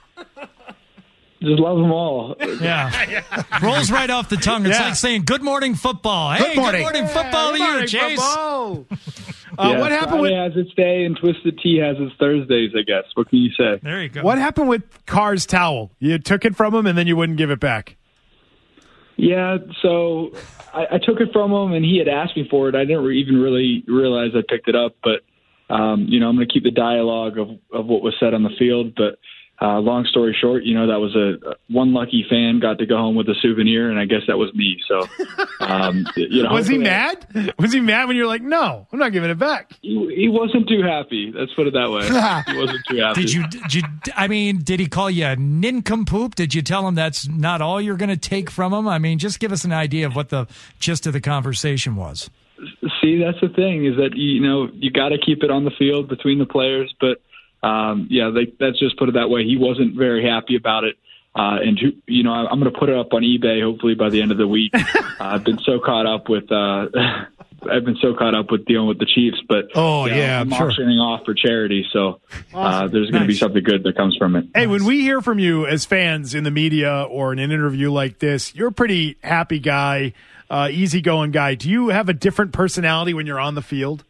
Just love them all. Yeah, rolls right off the tongue. It's Yeah. like saying "Good morning, football." Hey, Good morning. good morning, football Good to you, morning, Chase. football. uh, Yeah, what happened with Friday has its day, and Twisted Tea has its Thursdays, I guess. What can you say? There you go. What happened with Carr's towel? You took it from him and then you wouldn't give it back. Yeah, so I, I took it from him, and he had asked me for it. I didn't re- even really realize I picked it up, but um, you know, I'm going to keep the dialogue of of what was said on the field. But uh, long story short, you know, that was a one lucky fan got to go home with a souvenir, and I guess that was me. So, um, you know, Was he hopefully- mad? Was he mad when you're like, no, I'm not giving it back? He, he wasn't too happy. Let's put it that way. He wasn't too happy. Did you? Did you? I mean, did he call you a nincompoop? Did you tell him that's not all you're going to take from him? I mean, just give us an idea of what the gist of the conversation was. See, that's the thing is that, you know, you got to keep it on the field between the players. But, um, yeah, they, let's just put it that way. He wasn't very happy about it. Uh, and, to, you know, I'm going to put it up on eBay hopefully by the end of the week. uh, I've been so caught up with uh, I've been so caught up with dealing with the Chiefs. But, Oh, you know, yeah, I'm I'm sure. auctioning off for charity. So uh, Awesome. there's going to be Nice. something good that comes from it. Hey, when we hear from you as fans in the media or in an interview like this, you're a pretty happy guy, uh, easygoing guy. Do you have a different personality when you're on the field?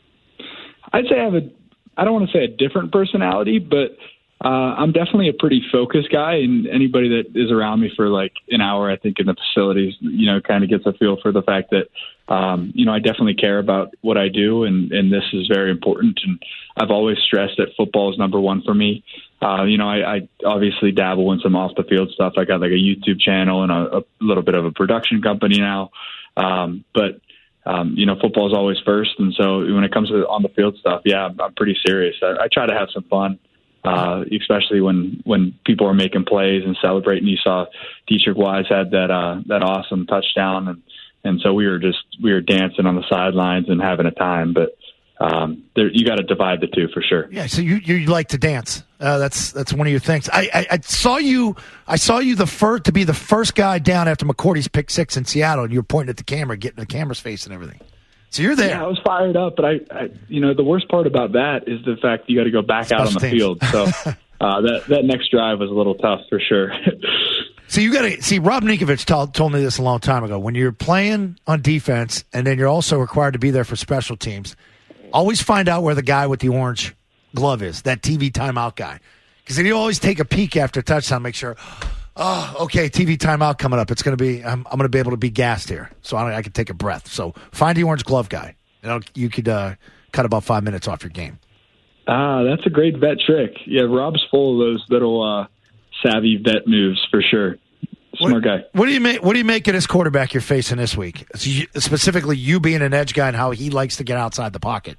I'd say I have a, I don't want to say a different personality, but uh, I'm definitely a pretty focused guy. And anybody that is around me for like an hour, I think in the facilities, you know, kind of gets a feel for the fact that, um, you know, I definitely care about what I do. And, and this is very important. And I've always stressed that football is number one for me. Uh, you know, I, I obviously dabble in some off the field stuff. I got like a YouTube channel and a, a little bit of a production company now. Um, but, Um, you know, football is always first. And so when it comes to on the field stuff, yeah, I'm, I'm pretty serious. I, I try to have some fun, uh, especially when, when people are making plays and celebrating. You saw Dietrich Wise had that, uh, that awesome touchdown. And, and so we were just, we were dancing on the sidelines and having a time, but, um, there, you got to divide the two for sure. Yeah, so you you like to dance. Uh, that's that's one of your things. I, I, I saw you. I saw you the first to be the first guy down after McCourty's pick six in Seattle, and you were pointing at the camera, getting the camera's face and everything. So you're there. Yeah, I was fired up, but I, I you know, the worst part about that is the fact you got to go back out on the Special field. So uh, that that next drive was a little tough for sure. So you got to see. Rob Ninkovich told told me this a long time ago. When you're playing on defense, and then you're also required to be there for special teams, always find out where the guy with the orange glove is, that T V timeout guy. Because then you always take a peek after a touchdown, make sure, oh, okay, T V timeout coming up. It's going to be, I'm, I'm going to be able to be gassed here, so I, I can take a breath. So find the orange glove guy. You know, you could uh, cut about five minutes off your game. Ah, that's a great vet trick. Yeah, Rob's full of those little uh, savvy vet moves for sure. Smart what, guy. What do you make? What do you make of this quarterback you're facing this week? Specifically, you being an edge guy and how he likes to get outside the pocket.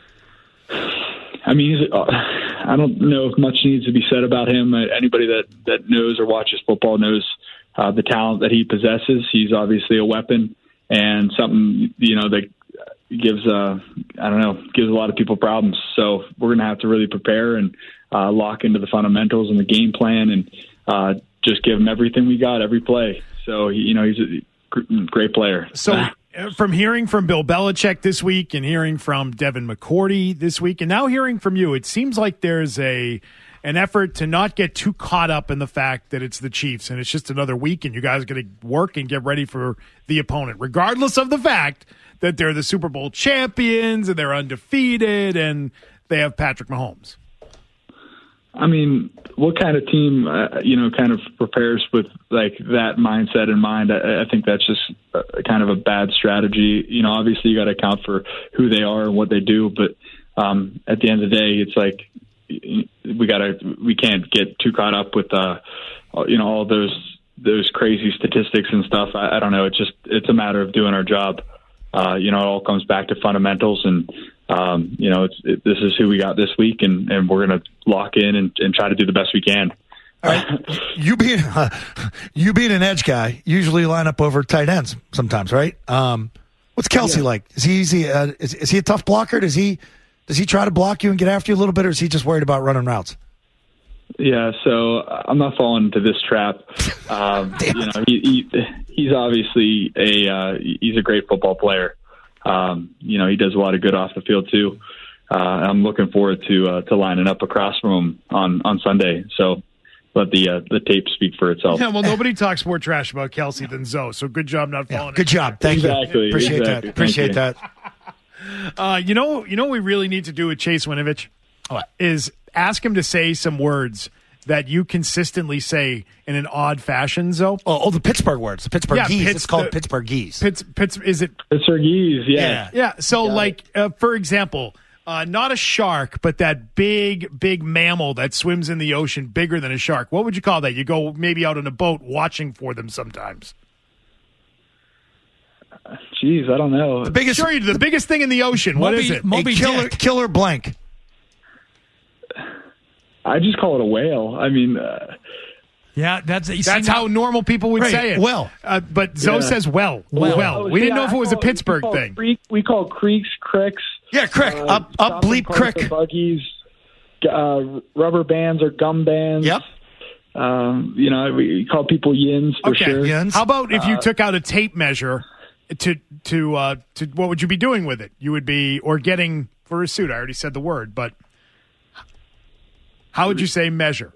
I mean, he's, uh, I don't know if much needs to be said about him. Uh, anybody that, that knows or watches football knows uh, the talent that he possesses. He's obviously a weapon and something, you know, that gives, uh, I don't know, gives a lot of people problems. So we're going to have to really prepare and uh, lock into the fundamentals and the game plan and uh, just give him everything we got every play. So, you know, he's a great player. So uh, from hearing from Bill Belichick this week and hearing from Devin McCourty this week and now hearing from you, it seems like there's a an effort to not get too caught up in the fact that it's the Chiefs and it's just another week and you guys are going to work and get ready for the opponent, regardless of the fact that they're the Super Bowl champions and they're undefeated and they have Patrick Mahomes. I mean, what kind of team, uh, you know, kind of prepares with like that mindset in mind? I, I think that's just a, kind of a bad strategy. You know, obviously you got to account for who they are and what they do, but um, at the end of the day, it's like we got to, we can't get too caught up with, uh, you know, all those those crazy statistics and stuff. I, I don't know. It's just it's a matter of doing our job. Uh, you know, it all comes back to fundamentals, and um, you know, it's it, this is who we got this week, and, and we're going to lock in and, and try to do the best we can. All right. you being uh, you being an edge guy, usually line up over tight ends sometimes, right? Um, what's Kelsey Yeah. like? Is he easy? Uh, is, is he a tough blocker? Does he does he try to block you and get after you a little bit, or is he just worried about running routes? Yeah, so I'm not falling into this trap. Um, you know, he, he, he's obviously a uh, he's a great football player. Um, you know, he does a lot of good off the field too. Uh, I'm looking forward to uh, to lining up across from him on, on Sunday. So let the uh, the tape speak for itself. Yeah, well, nobody talks more trash about Kelsey than Zoe, so good job not falling. Good job. Thank Exactly, you. Appreciate exactly. that. Thank Appreciate you. that. Uh, you know, you know, what we really need to do with Chase Winovich is ask him to say some words that you consistently say in an odd fashion, Zoe. Oh, oh the Pittsburgh words, the Pittsburgh Yeah, geese. Pitts- it's called the- Pittsburgh geese. Pitts, Pitts, is it Pittsburghese, yeah. Yeah. Yeah. So, Got like, uh, for example, uh, not a shark, but that big, big mammal that swims in the ocean, bigger than a shark. What would you call that? You go maybe out on a boat watching for them sometimes. Jeez, I don't know. The biggest, Sure, you do. The biggest thing in the ocean. What Moby- is it? Moby a killer, Dick. killer blank. I just call it a whale. I mean, uh, Yeah, that's you see, That's now- how normal people would Right, say it. well. uh, but Zoe Yeah. says well. Well. Well. We didn't yeah, know if I it was a call- Pittsburgh we call thing. Creek, we call creeks, cricks. Yeah, crick. Uh, up, up, shopping bleep, carts crick. or buggies, uh, rubber bands or gum bands. Yep. Um, you know, we call people yins for Okay. sure. Yins. How about if you Uh, took out a tape measure to to uh, to what would you be doing with it? You would be or getting for a suit. I already said the word, but how would you say measure?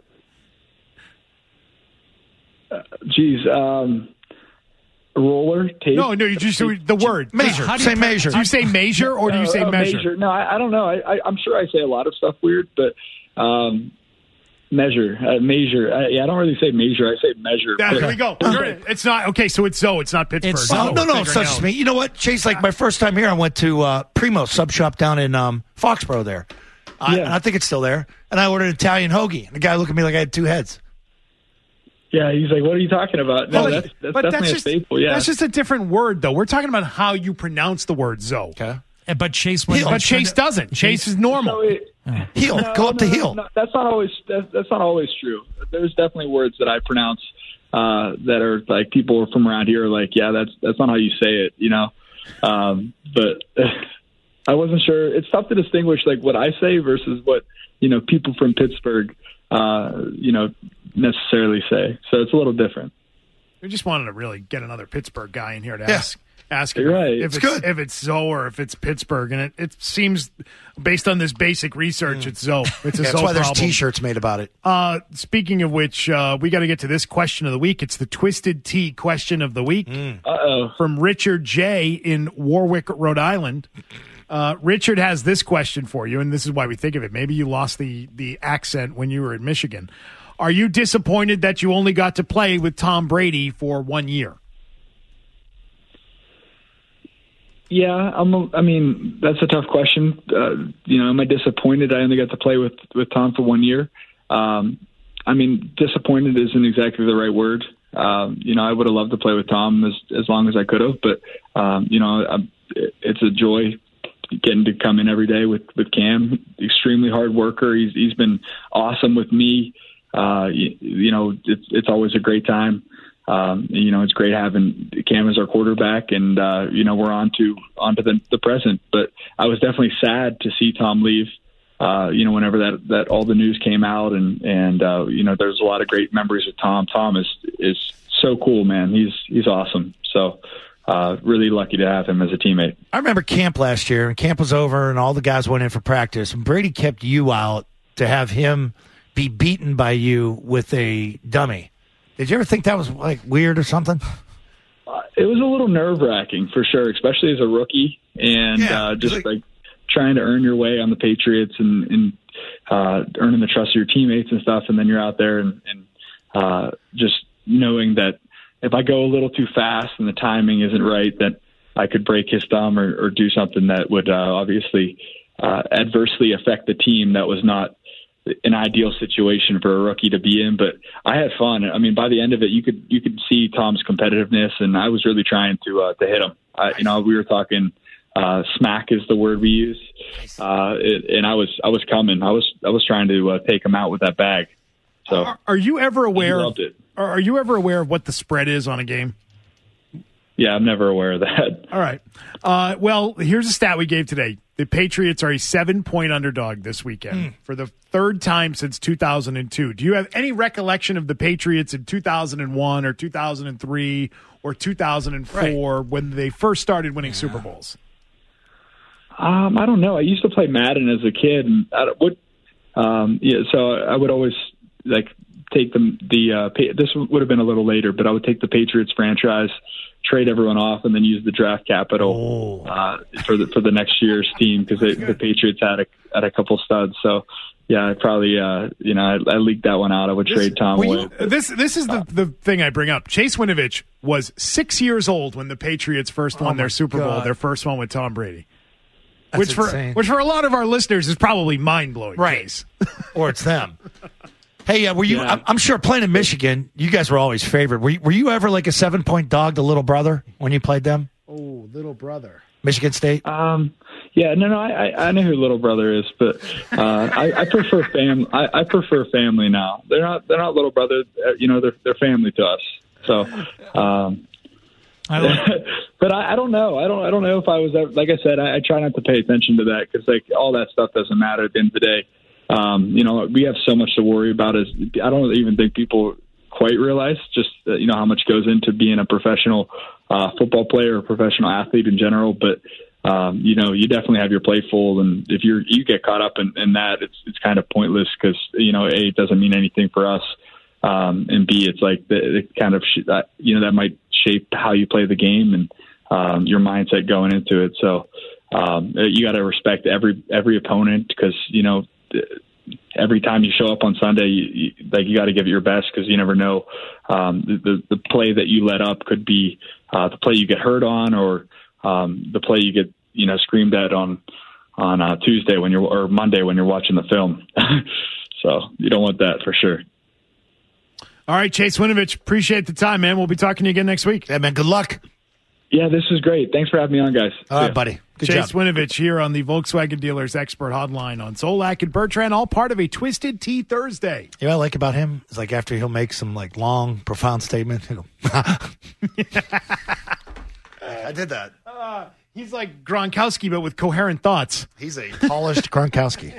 Geez, um, roller tape. No, no, you just the word Measure. How do you Say pre- measure. Do you say measure or do you Uh, say uh, measure? No, I, I don't know. I, I, I'm sure I say a lot of stuff weird, but um, measure, uh, measure. I, yeah, I don't really say measure. I say measure. Ah, But- here we go. You're- It's not okay. So it's Zoe. It's not Pittsburgh. It's Oh, Zoe. no, no, Figuring such out. as me. You know what, Chase? Like my first time here, I went to uh, Primo Sub Shop down in um, Foxborough. There, I, Yeah. and I think it's still there. And I ordered an Italian hoagie. And the guy looked at me like I had two heads. Yeah, he's like, "What are you talking about?" No, Well, that's, that's but definitely that's just, a staple. Yeah, that's just a different word, though. We're talking about how you pronounce the word Zoe. Okay. Uh, But Chase, when But Chase doesn't. Chase is normal. So it- Heel. No, Go up no, the no, heel. no, that's not always that's, that's not always true. There's definitely words that I pronounce uh, that are like people from around here are like, yeah, that's that's not how you say it, you know. Um, but I wasn't sure. It's tough to distinguish like what I say versus what you know people from Pittsburgh, uh, you know, necessarily say. So it's a little different. We just wanted to really get another Pittsburgh guy in here to Yeah. ask ask him You're right. if It's it's, good. if it's Zoe or if it's Pittsburgh, and it, it seems based on this basic research, it's Zoe. It's a Yeah, that's Zoe why there's problem. T-shirts made about it. Uh, speaking of which, uh, we got to get to this question of the week. It's the Twisted Tea question of the week Uh oh. from Richard J. in Warwick, Rhode Island. Uh, Richard has this question for you, and this is why we think of it. Maybe you lost the, the accent when you were in Michigan. Are you disappointed that you only got to play with Tom Brady for one year? Yeah, I'm. A, I mean, that's a tough question. Uh, you know, am I disappointed I only got to play with with Tom for one year? Um, I mean, disappointed isn't exactly the right word. Um, you know, I would have loved to play with Tom as as long as I could have, but um, you know, I, it's a joy getting to come in every day with with Cam. Extremely hard worker. He's he's been awesome with me. Uh, you, you know, it's it's always a great time. Um, you know, it's great having Cam as our quarterback, and uh, you know we're on to on to the, the present. But I was definitely sad to see Tom leave. Uh, you know, whenever that, that all the news came out, and and uh, you know, there's a lot of great memories with Tom. Tom is is so cool, man. He's he's awesome. So uh, really lucky to have him as a teammate. I remember camp last year, and camp was over, and all the guys went in for practice, and Brady kept you out to have him be beaten by you with a dummy. Did you ever think that was like weird or something? Uh, it was a little nerve wracking for sure, especially as a rookie, and Yeah, uh, just like- like trying to earn your way on the Patriots and, and uh, earning the trust of your teammates and stuff. And then you're out there and, and uh, just knowing that if I go a little too fast and the timing isn't right, that I could break his thumb or, or do something that would uh, obviously uh, adversely affect the team that was not an ideal situation for a rookie to be in, but I had fun. I mean, by the end of it, you could you could see Tom's competitiveness, and I was really trying to uh, to hit him. I, you know, we were talking uh, smack is the word we use, uh, it, and I was I was coming. I was I was trying to uh, take him out with that bag. So, are, are you ever aware? Loved it. Are you ever aware of what the spread is on a game? Yeah, I'm never aware of that. All right. Uh, well, here's a stat we gave today. The Patriots are a seven-point underdog this weekend mm. for the third time since two thousand two. Do you have any recollection of the Patriots in two thousand one or two thousand three or two thousand four right. when they first started winning yeah. Super Bowls? Um, I don't know. I used to play Madden as a kid, and I would, um, yeah. So I would always like take them. The uh, this would have been a little later, but I would take the Patriots franchise, trade everyone off, and then use the draft capital uh, for the for the next year's team because the Patriots had a had a couple studs. So yeah, I probably uh, you know I, I leaked that one out. I would this, trade Tom away. You, this this is the the thing I bring up. Chase Winovich was six years old when the Patriots first won oh their Super God. Bowl, their first one with Tom Brady. That's which for insane. which for a lot of our listeners is probably mind blowing. Right, or it's them. Hey, uh, were you? Yeah. I'm, I'm sure playing in Michigan, you guys were always favored. Were you, were you ever like a seven point dog to Little Brother when you played them? Oh, Little Brother, Michigan State. Um, yeah, no, no, I, I know who Little Brother is, but uh, I, I prefer fam. I, I prefer family now. They're not. They're not Little Brother. You know, they're they're family to us. So. Um, I like but I, I don't know. I don't. I don't know if I was ever, like I said. I, I try not to pay attention to that because like all that stuff doesn't matter at the end of the day. Um, you know, we have so much to worry about. As I don't even think people quite realize just uh, you know how much goes into being a professional uh, football player or professional athlete in general. But um, you know, you definitely have your plate full, and if you're you get caught up in, in that, it's it's kind of pointless because you know, A, it doesn't mean anything for us. Um, and B, it's like the, it kind of, sh- uh, you know, that might shape how you play the game and um, your mindset going into it. So um, you got to respect every every opponent because, you know, every time you show up on Sunday, you, you, like you got to give it your best because you never know um, the, the, the play that you let up could be uh, the play you get hurt on or um, the play you get, you know, screamed at on on uh, Tuesday when you're or Monday when you're watching the film. So you don't want that for sure. All right, Chase Winovich, appreciate the time, man. We'll be talking to you again next week. Yeah, man, good luck. Yeah, this is great. Thanks for having me on, guys. All right, buddy. Good Chase job. Winovich here on the Volkswagen Dealers Expert Hotline on Zolak and Bertrand, all part of a Twisted Tea Thursday. You know what I like about him? It's like after he'll make some like long, profound statement, he'll go, I did that. Uh, he's like Gronkowski, but with coherent thoughts. He's a polished Gronkowski.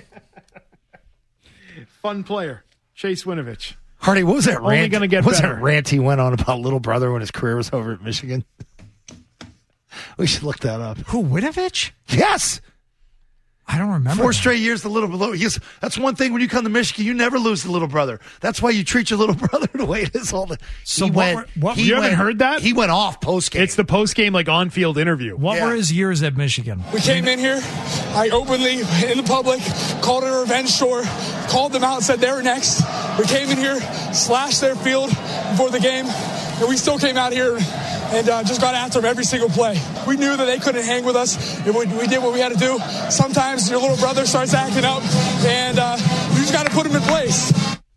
Fun player, Chase Winovich. Hardy, what was that Only rant? gonna get what was better. that rant he went on about Little Brother when his career was over at Michigan? We should look that up. Who, Winovich? Yes. I don't remember. Four that. straight years, the little brother. Yes, that's one thing when you come to Michigan, you never lose the little brother. That's why you treat your little brother the way it is all the. So he what went. were- what- he You went, haven't heard that? He went off post game. It's the post-game, like, on-field interview. What Yeah. were his years at Michigan? We came in here, I openly, in the public, called it a revenge tour, called them out and said they were next. We came in here, slashed their field before the game, and we still came out here and uh, just got after them every single play. We knew that they couldn't hang with us, and we, we did what we had to do. Sometimes your little brother starts acting up, and uh, you just got to put him in place.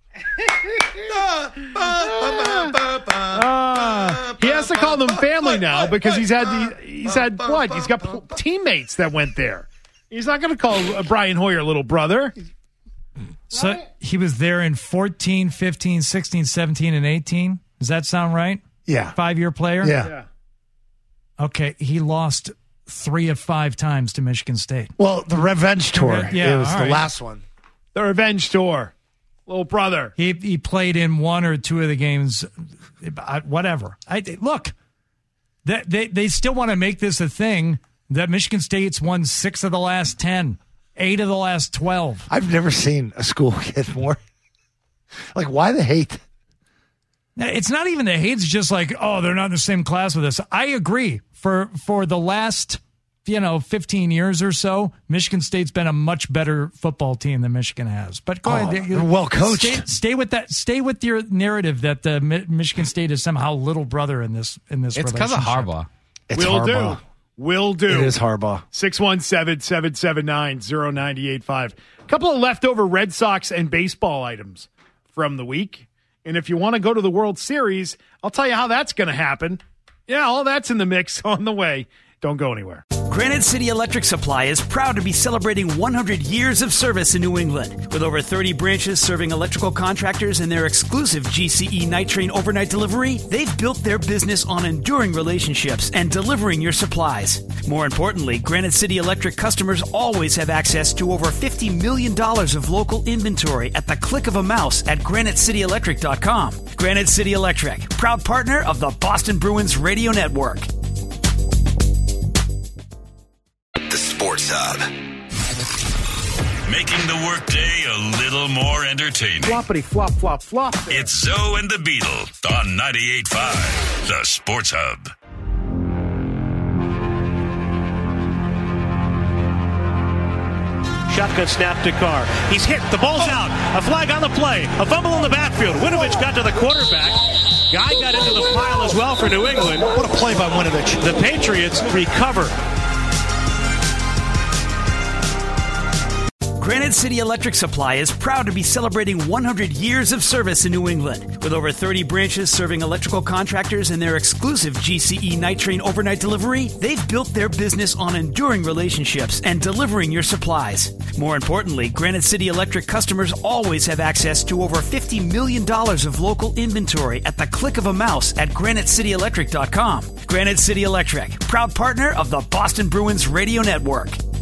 Uh, he has to call them family now because he's had the, he's had what? He's got pl- teammates that went there. He's not going to call uh, Brian Hoyer little brother. So he was there in fourteen, fifteen, sixteen, seventeen, and eighteen. Does that sound right? Yeah. Five-year player? Yeah. Yeah. Okay, he lost three of five times to Michigan State. Well, the revenge tour. Re- yeah, it was all the right. last one. The revenge tour. Little brother. He he played in one or two of the games, uh, whatever. I look, they they, they still want to make this a thing that Michigan State's won six of the last ten, eight of the last twelve. I've never seen a school get more. Like, why the hate? It's not even the hate. It's just like, oh, they're not in the same class with us. I agree. For for the last, you know, fifteen years or so, Michigan State's been a much better football team than Michigan has. But go Oh, ahead. they're well coached. Stay, stay with that. Stay with your narrative that the Mi- Michigan State is somehow little brother in this in this It's because relationship. of Harbaugh. It's Will Harbaugh. do. Will do. It is Harbaugh. six one seven, seven seven nine, zero nine eight five. A couple of leftover Red Sox and baseball items from the week. And if you want to go to the World Series, I'll tell you how that's going to happen. Yeah, all that's in the mix on the way. Don't go anywhere. Granite City Electric Supply is proud to be celebrating one hundred years of service in New England. With over thirty branches serving electrical contractors and their exclusive G C E Night Train overnight delivery, they've built their business on enduring relationships and delivering your supplies. More importantly, Granite City Electric customers always have access to over fifty million dollars of local inventory at the click of a mouse at granite city electric dot com. Granite City Electric, proud partner of the Boston Bruins Radio Network. Sports Hub. Making the workday a little more entertaining. Floppity flop flop flop. It's Zoe and the Beetle on ninety-eight point five, the Sports Hub. Shotgun snap to Carr. He's hit. The ball's oh. out. A flag on the play. A fumble in the backfield. Winovich got to the quarterback. Guy got into the pile as well for New England. What a play by Winovich. The Patriots recover. Granite City Electric Supply is proud to be celebrating one hundred years of service in New England. With over thirty branches serving electrical contractors and their exclusive G C E Night Train overnight delivery, they've built their business on enduring relationships and delivering your supplies. More importantly, Granite City Electric customers always have access to over fifty million dollars of local inventory at the click of a mouse at granite city electric dot com. Granite City Electric, proud partner of the Boston Bruins Radio Network.